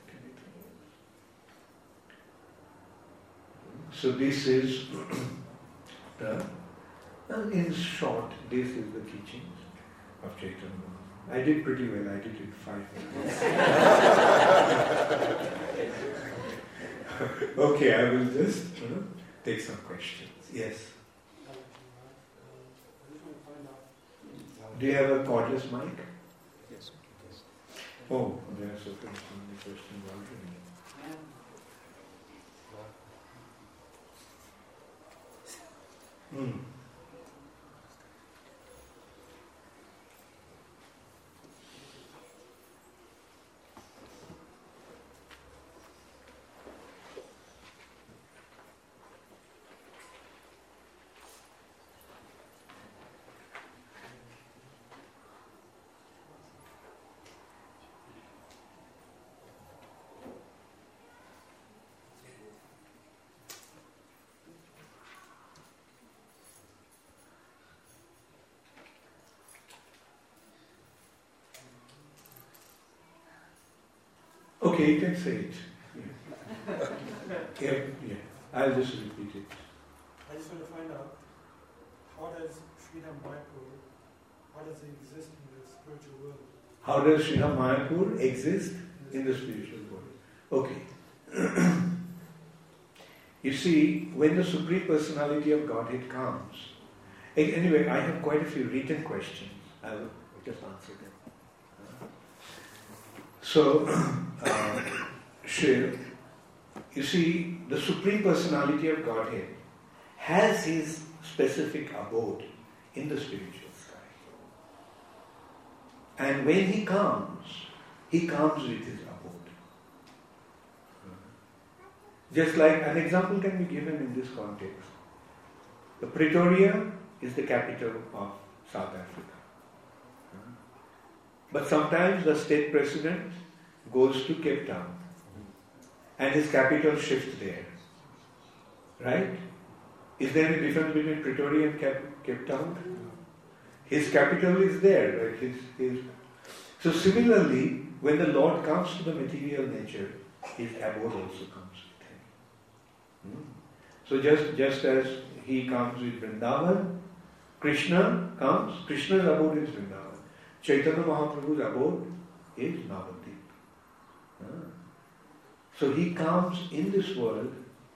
So this is the, and in short, this is the teachings of Chaitanya. I did pretty well, I did it in five minutes. Okay, I will just you know, take some questions. Yes? Do you have a cordless mic? Yes. Yes. Oh, there are so many questions already. Hmm. Okay, you can say it. Yeah. yeah, yeah. I'll just repeat it. I just want to find out, how does Sridhar Mayapur, how does it exist in the spiritual world? How does Sridhar Mayapur exist in the spiritual world? Okay. You see, when the Supreme Personality of Godhead comes, anyway, I have quite a few written questions. I will just answer them. So, uh, Shri, you see, the Supreme Personality of Godhead has his specific abode in the spiritual sky. And when he comes, he comes with his abode. Just like an example can be given in this context. The Pretoria is the capital of South Africa. But sometimes the state president goes to Cape Town and his capital shifts there. Right? Is there any difference between Pretoria and Cape, Cape Town? His capital is there. Right? His, his... So similarly, when the Lord comes to the material nature, his abode also comes with him. Hmm? So just, just as he comes with Vrindavan, Krishna comes, Krishna's abode is Vrindavan. Chaitanya Mahaprabhu's abode is Navadvip. Hmm? So he comes in this world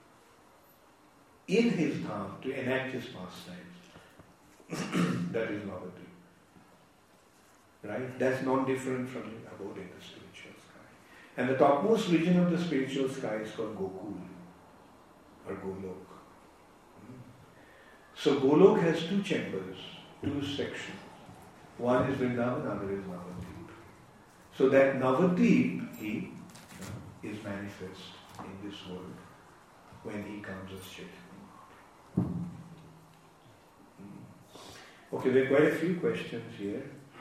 in his dham to enact his pastimes. That is Navadvip. Right? That's not different from the abode in the spiritual sky. And the topmost region of the spiritual sky is called Gokul or Golok. Hmm? So Golok has two chambers, two sections. One is Vrindavan, other is Navadvip. So that Navadvip, he is manifest in this world when he comes as Chaitanya. Okay, there are quite a few questions here.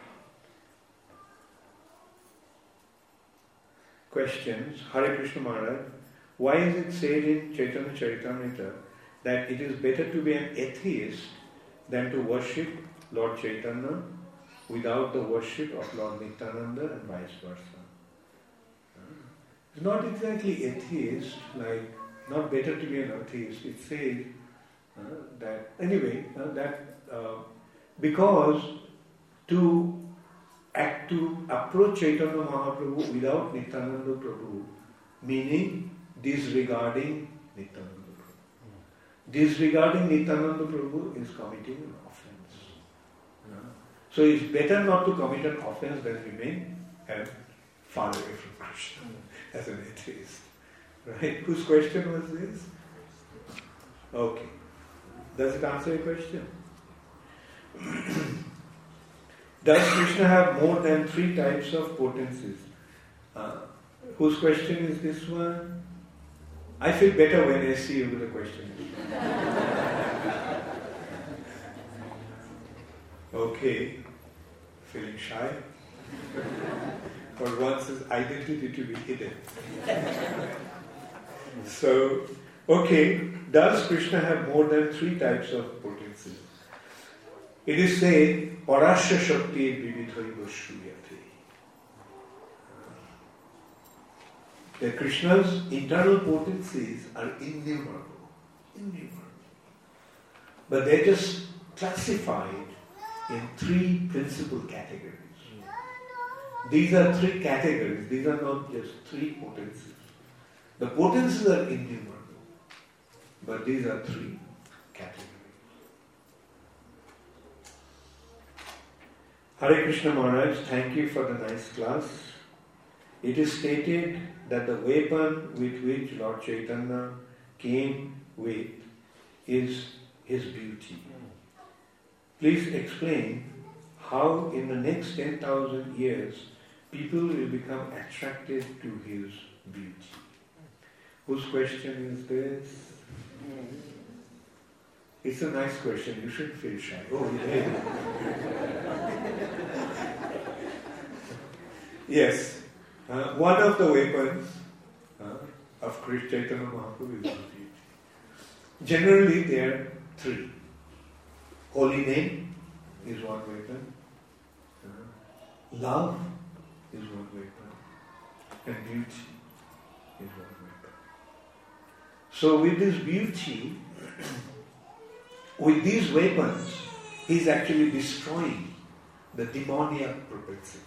Questions. Hare Krishna Maharaj, why is it said in Chaitanya Charitamrita that it is better to be an atheist than to worship Lord Chaitanya without the worship of Lord Nityananda and vice versa? It's not exactly atheist, like not better to be an atheist. It says uh, that, anyway, uh, that uh, because to act to approach Chaitanya Mahaprabhu without Nityananda Prabhu, meaning disregarding Nityananda Prabhu. Disregarding Nityananda Prabhu is committing an offense. Uh, so it's better not to commit an offense than remain uh, far away from Krishna as an atheist. Right? Whose question was this? Okay. Does it answer your question? Does Krishna have more than three types of potencies? Uh, whose question is this one? I feel better when I see you with a question. Okay. Feeling shy? For once his identity to be hidden. So, okay, does Krishna have more than three types of potencies? It is said, Parasya Shakti Vividhaiva Shruyate. That Krishna's internal potencies are innumerable. Innumerable. But they're just classified in three principal categories. These are three categories. These are not just three potencies. The potencies are innumerable, but these are three categories. Hare Krishna Maharaj, thank you for the nice class. It is stated that the weapon with which Lord Chaitanya came with is his beauty. Please explain how in the next ten thousand years people will become attracted to his beauty. Whose question is this? It's a nice question. You shouldn't feel shy. Oh, yeah. Yes. Uh, one of the weapons uh, of Krishna Chaitanya Mahaprabhu is beauty. Generally, there are three. Holy name is one weapon. Uh, love is one weapon. And beauty is one weapon. So with this beauty, with these weapons, he's actually destroying the demoniac propensities.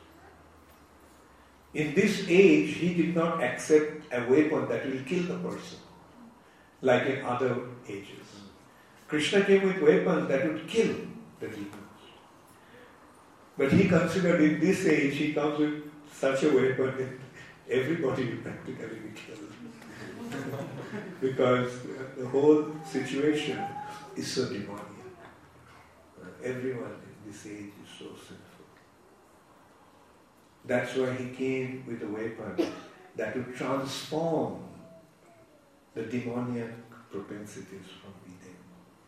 In this age, he did not accept a weapon that will kill the person, like in other ages. Krishna came with weapons that would kill the demons. But he considered in this age, he comes with such a weapon that everybody will practically be killed. Because the whole situation is so demoniac. Everyone in this age is so sinful. That's why he came with a weapon that would transform the demoniac propensities from within.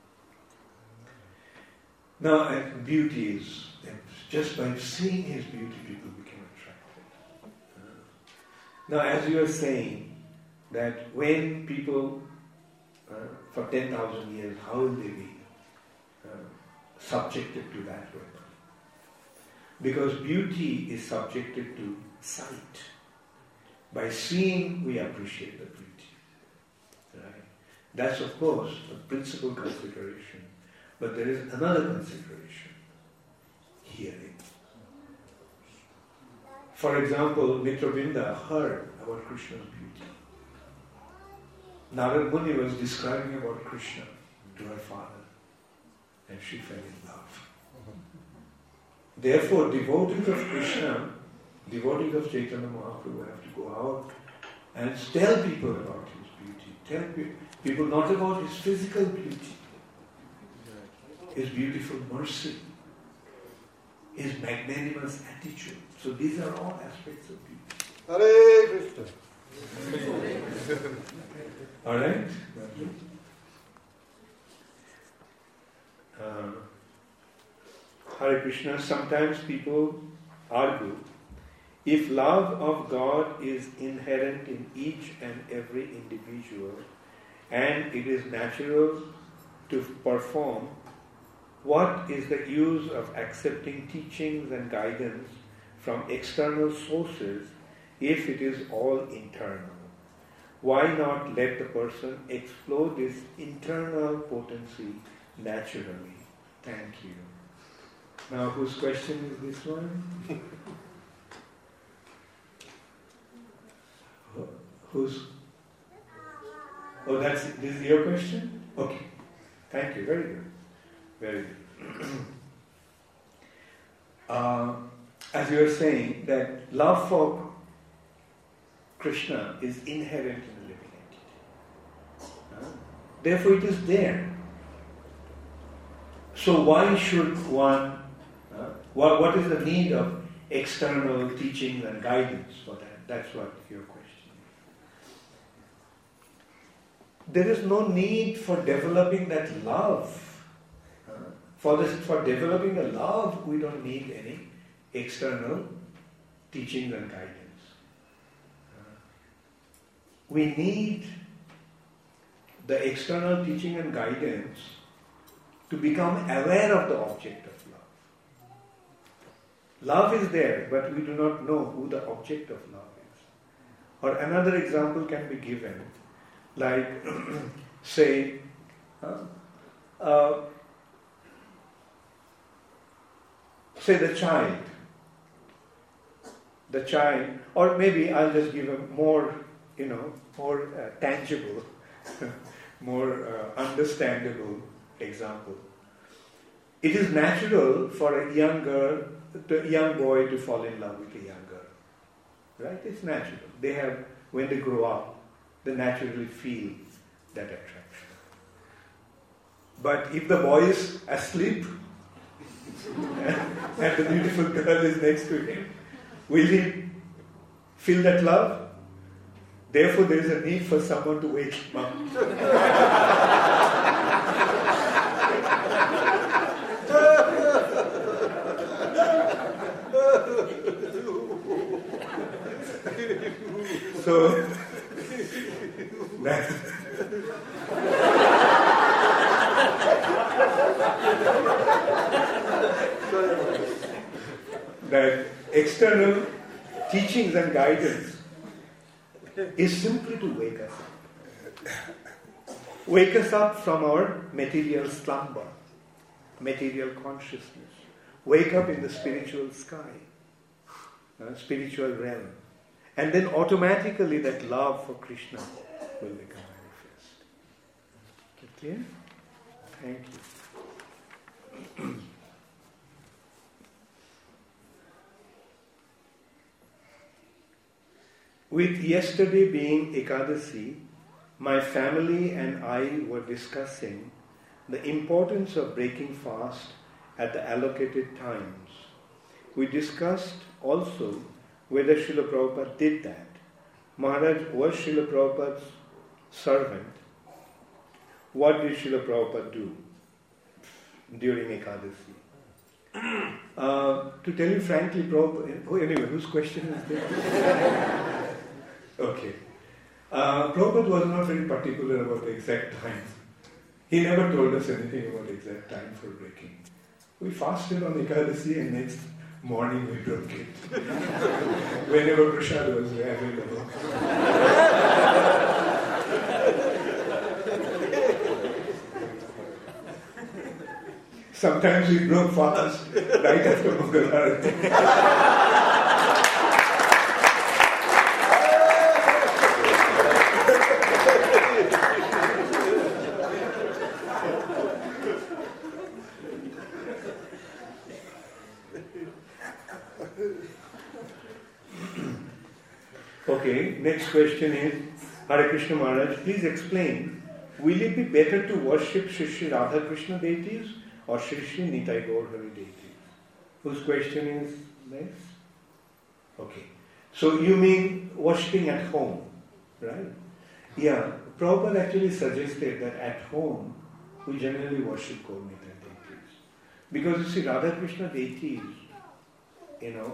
Now, and beauty is, just by seeing his beauty, people become attracted. Now, as you are saying, that when people, uh, for ten thousand years, how will they be uh, subjected to that weapon? Because beauty is subjected to sight. By seeing, we appreciate the beauty. Right? That's, of course, a principal consideration. But there is another consideration, hearing. For example, Mitrabinda heard about Krishna's beauty. Narad Muni was describing about Krishna to her father, and she fell in love. Therefore, devotees of Krishna, devotees of Chaitanya Mahaprabhu have to go out and tell people about his beauty. Tell pe- people not about his physical beauty, his beautiful mercy, his magnanimous attitude. So these are all aspects of beauty. Hare Krishna. All right? Uh, Hare Krishna, sometimes people argue, if love of God is inherent in each and every individual and it is natural to perform, what is the use of accepting teachings and guidance from external sources if it is all internal? Why not let the person explore this internal potency naturally? Thank you. Now, whose question is this one? Who's? Oh, that's this is your question? Okay. Thank you. Very good. Very good. uh, as you were saying, that love for Krishna is inherent in the living entity. Uh, therefore, it is there. So why should one, uh, what, what is the need of external teachings and guidance for that? That's what your question is. There is no need for developing that love. Uh, for, this, for developing a love, we don't need any external teachings and guidance. We need the external teaching and guidance to become aware of the object of love. Love is there, but we do not know who the object of love is. Or another example can be given, like, say, uh, uh, say the child. The child, or maybe I'll just give a more you know, more uh, tangible, more uh, understandable example. It is natural for a young girl, to, a young boy to fall in love with a young girl. Right? It's natural. They have, when they grow up, they naturally feel that attraction. But if the boy is asleep and the beautiful girl is next to him, will he feel that love? Therefore, there is a need for someone to wake him up. So, that, that external teachings and guidance is simply to wake us up. Wake us up from our material slumber. material consciousness. Wake up in the spiritual sky, uh, spiritual realm. And then automatically that love for Krishna will become manifest. Okay, clear? Thank you. With yesterday being Ekadasi, my family and I were discussing the importance of breaking fast at the allocated times. We discussed also whether Srila Prabhupada did that. Maharaj was Srila Prabhupada's servant. What did Srila Prabhupada do during Ekadasi? Uh, to tell you frankly, Prabhupada, oh, anyway, whose question is this? Okay. Uh, Prabhupada was not very particular about the exact time. He never told us anything about the exact time for breaking. We fasted on Ekadasi and next morning we broke it. Whenever prasad was available. Sometimes we broke fast right after Mangal Arati. Okay, next question is, Hare Krishna Maharaj, please explain, will it be better to worship Shri Shri Radha Krishna deities or Shri Shri Nitai Gaur Hari deities? Whose question is next? Okay, so you mean worshipping at home, right? Yeah, Prabhupada actually suggested that at home we generally worship Gaur Nitai deities. Because you see, Radha Krishna deities, you know,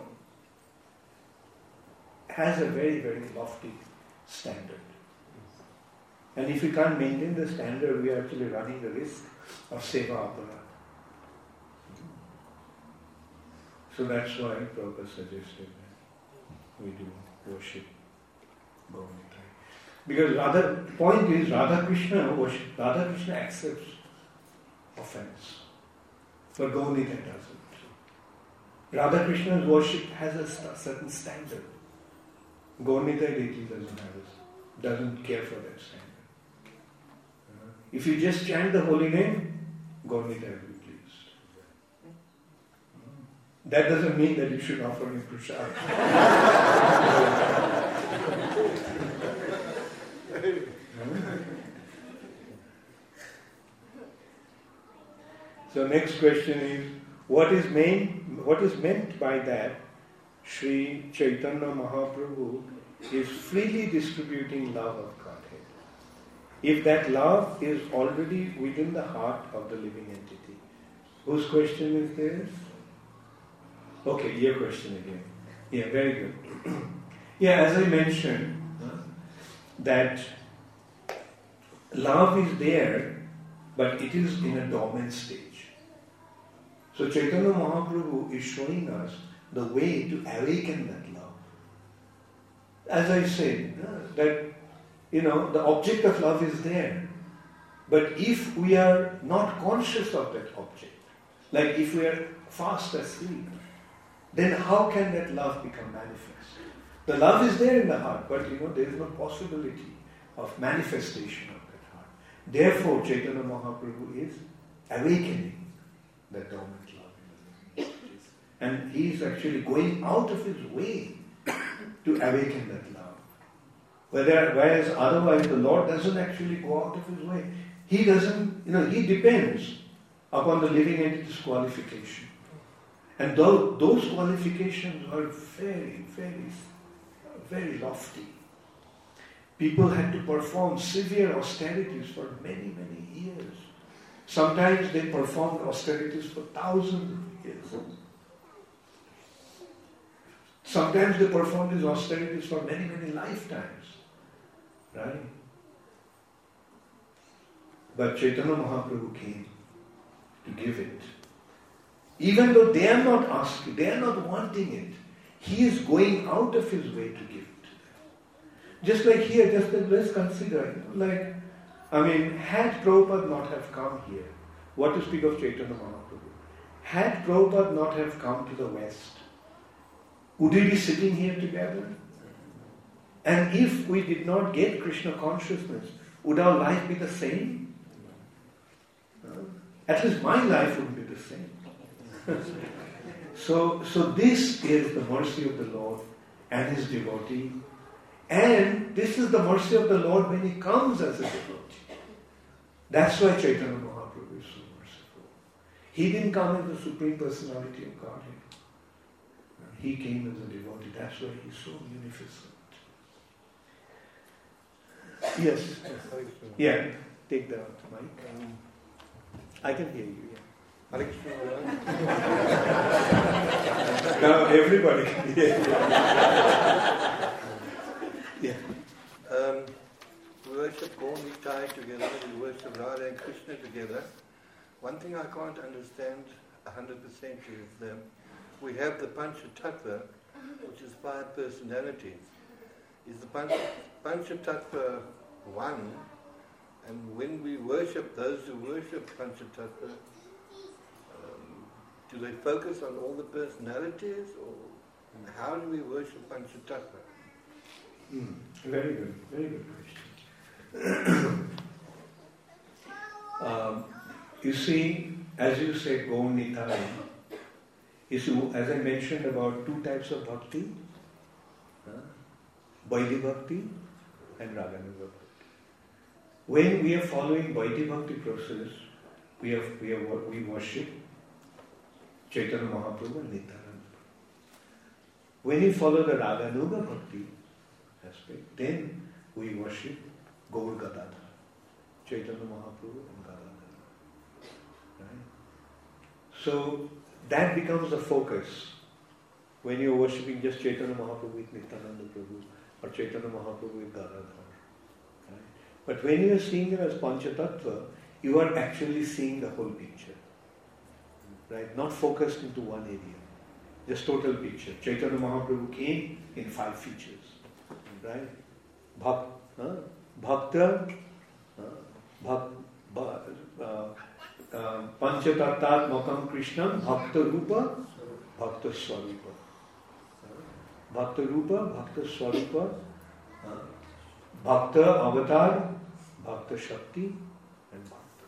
has a very, very lofty standard. And if we can't maintain the standard, we are actually running the risk of seva aparadha. So that's why Prabhupada suggested that we do worship Gaur Nitai. Because Radha, point is, Radha Krishna worship, Radha Krishna accepts offense, but Gaur Nitai doesn't. Radha Krishna's worship has a st- certain standard. Gaur Nitai deity doesn't have a, doesn't care for that standard. Uh, if you just chant the holy name, Gaur Nitai will be pleased. That doesn't mean that you should offer him prasad. So next question is, what is meant, what is meant by that Sri Chaitanya Mahaprabhu is freely distributing love of Godhead? If that love is already within the heart of the living entity. Whose question is this? Okay, your question again. Yeah, very good. Yeah, as I mentioned, uh, that love is there, but it is in a dormant stage. So Chaitanya Mahaprabhu is showing us the way to awaken that love. As I said, uh, that, you know, the object of love is there. But if we are not conscious of that object, like if we are fast asleep, then how can that love become manifest? The love is there in the heart, but you know, there is no possibility of manifestation of that heart. Therefore, Chaitanya Mahaprabhu is awakening that dormant love. And he is actually going out of his way to awaken that love. Whether, whereas otherwise the Lord doesn't actually go out of his way. He doesn't, you know, he depends upon the living entity's qualification. And those, those qualifications are very, very, very lofty. People had to perform severe austerities for many, many years. Sometimes they performed austerities for thousands of years. Sometimes they performed these austerities for many, many lifetimes. Right? But Chaitanya Mahaprabhu came to give it. Even though they are not asking, they are not wanting it, he is going out of his way to give it to them. Just like here, just like, let's consider, you know, like, I mean, had Prabhupada not have come here, what to speak of Chaitanya Mahaprabhu? Had Prabhupada not have come to the West, would we be sitting here together? And if we did not get Krishna consciousness, would our life be the same? Uh, at least my life would be the same. so, so this is the mercy of the Lord and His devotee. And this is the mercy of the Lord when He comes as a devotee. That's why Chaitanya Mahaprabhu is so merciful. He didn't come as the Supreme Personality of Godhead. He came as a devotee. That's why He's so munificent. Yes. Yeah. Take the mic. Um, I can hear you. Yeah. Hare Krishna. Now everybody can hear you. Yeah. Um, we worship Gaur Nitai together. We worship Radha and Krishna together. One thing I can't understand a hundred percent is that we have the Panchatattva, which is five personalities. Is the Panch, Panchatattva one? And when we worship, those who worship Panchatattva, um, do they focus on all the personalities, or how do we worship Panchatattva? Mm, very good, very good question. um, you see, as you said, Gaur Nitai, is, as I mentioned about two types of bhakti, uh, Vaidhi Bhakti and Raganuga Bhakti. When we are following Vaidhi Bhakti process, we have, we have, we worship Chaitanya Mahaprabhu and Nityananda. When we follow the Raganuga Bhakti aspect, then we worship Gaur Gadadhar, Chaitanya Mahaprabhu and Gadadhar. Right? So that becomes the focus when you are worshipping just Chaitanya Mahaprabhu with Nityananda Prabhu or Chaitanya Mahaprabhu with Gadadhar. Right? But when you are seeing them as Panchatattva, you are actually seeing the whole picture. Right? Not focused into one area. Just total picture. Chaitanya Mahaprabhu came in five features. Right? Bhak, uh, Bhakta, uh, Bhak, bha, uh, uh, Panchatattvat Makam Krishnam, Bhakta Rupa, Bhakta Swarupa. Uh, Bhakta Rupa, Bhakta Swarupa, uh, Bhakta Avatar, Bhakta Shakti, and Bhakta.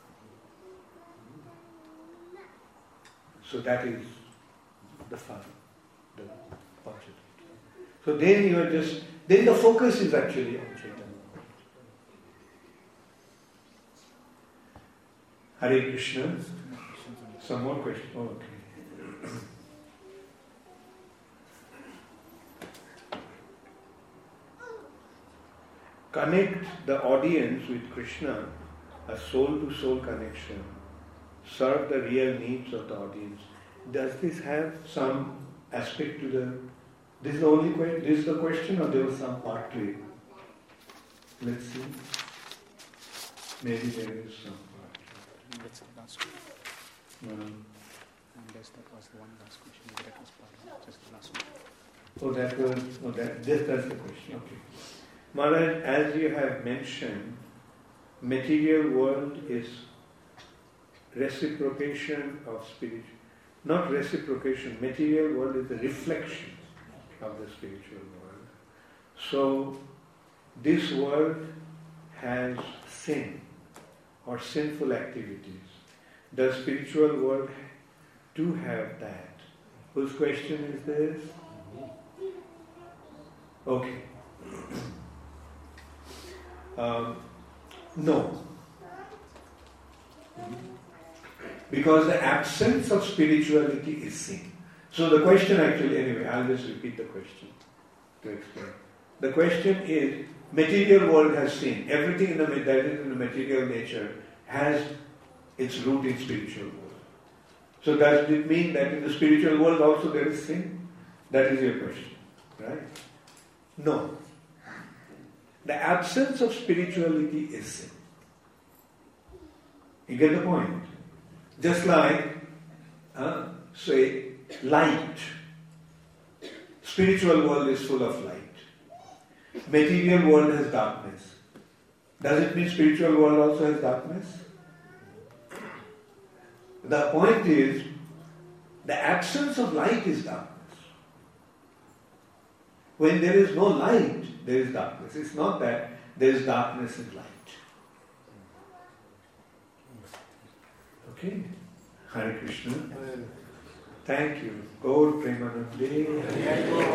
So that is the fun, the Panchatattva. So then you are just, then the focus is actually on Chaitanya. Hare Krishna. Some more questions? Oh, okay. Connect the audience with Krishna, a soul-to-soul connection. Serve the real needs of the audience. Does this have some aspect to the... This is the only question, this is the question, or there was some part to it? Let's see. Maybe there is some part. That's the last one. Um, Unless that was the one last question, maybe that was part of just the last one. Oh, that was, oh, that, this, that's the question, okay. Maharaj, as you have mentioned, material world is reciprocation of spiritual, not reciprocation, material world is a reflection of the spiritual world. So, this world has sin or sinful activities. The spiritual world do have that. Whose question is this? Okay. Um, no. Because the absence of spirituality is sin. So the question actually, anyway, I'll just repeat the question to explain. The question is, material world has sin. Everything in the, that is in the material nature has its root in spiritual world. So does it mean that in the spiritual world also there is sin? That is your question, right? No. The absence of spirituality is sin. You get the point? Just like, uh, say, light. Spiritual world is full of light. Material world has darkness. Does it mean spiritual world also has darkness? The point is, the absence of light is darkness. When there is no light, there is darkness. It's not that there is darkness and light. Okay? Hare Krishna. Thank you. Gaur Premanande.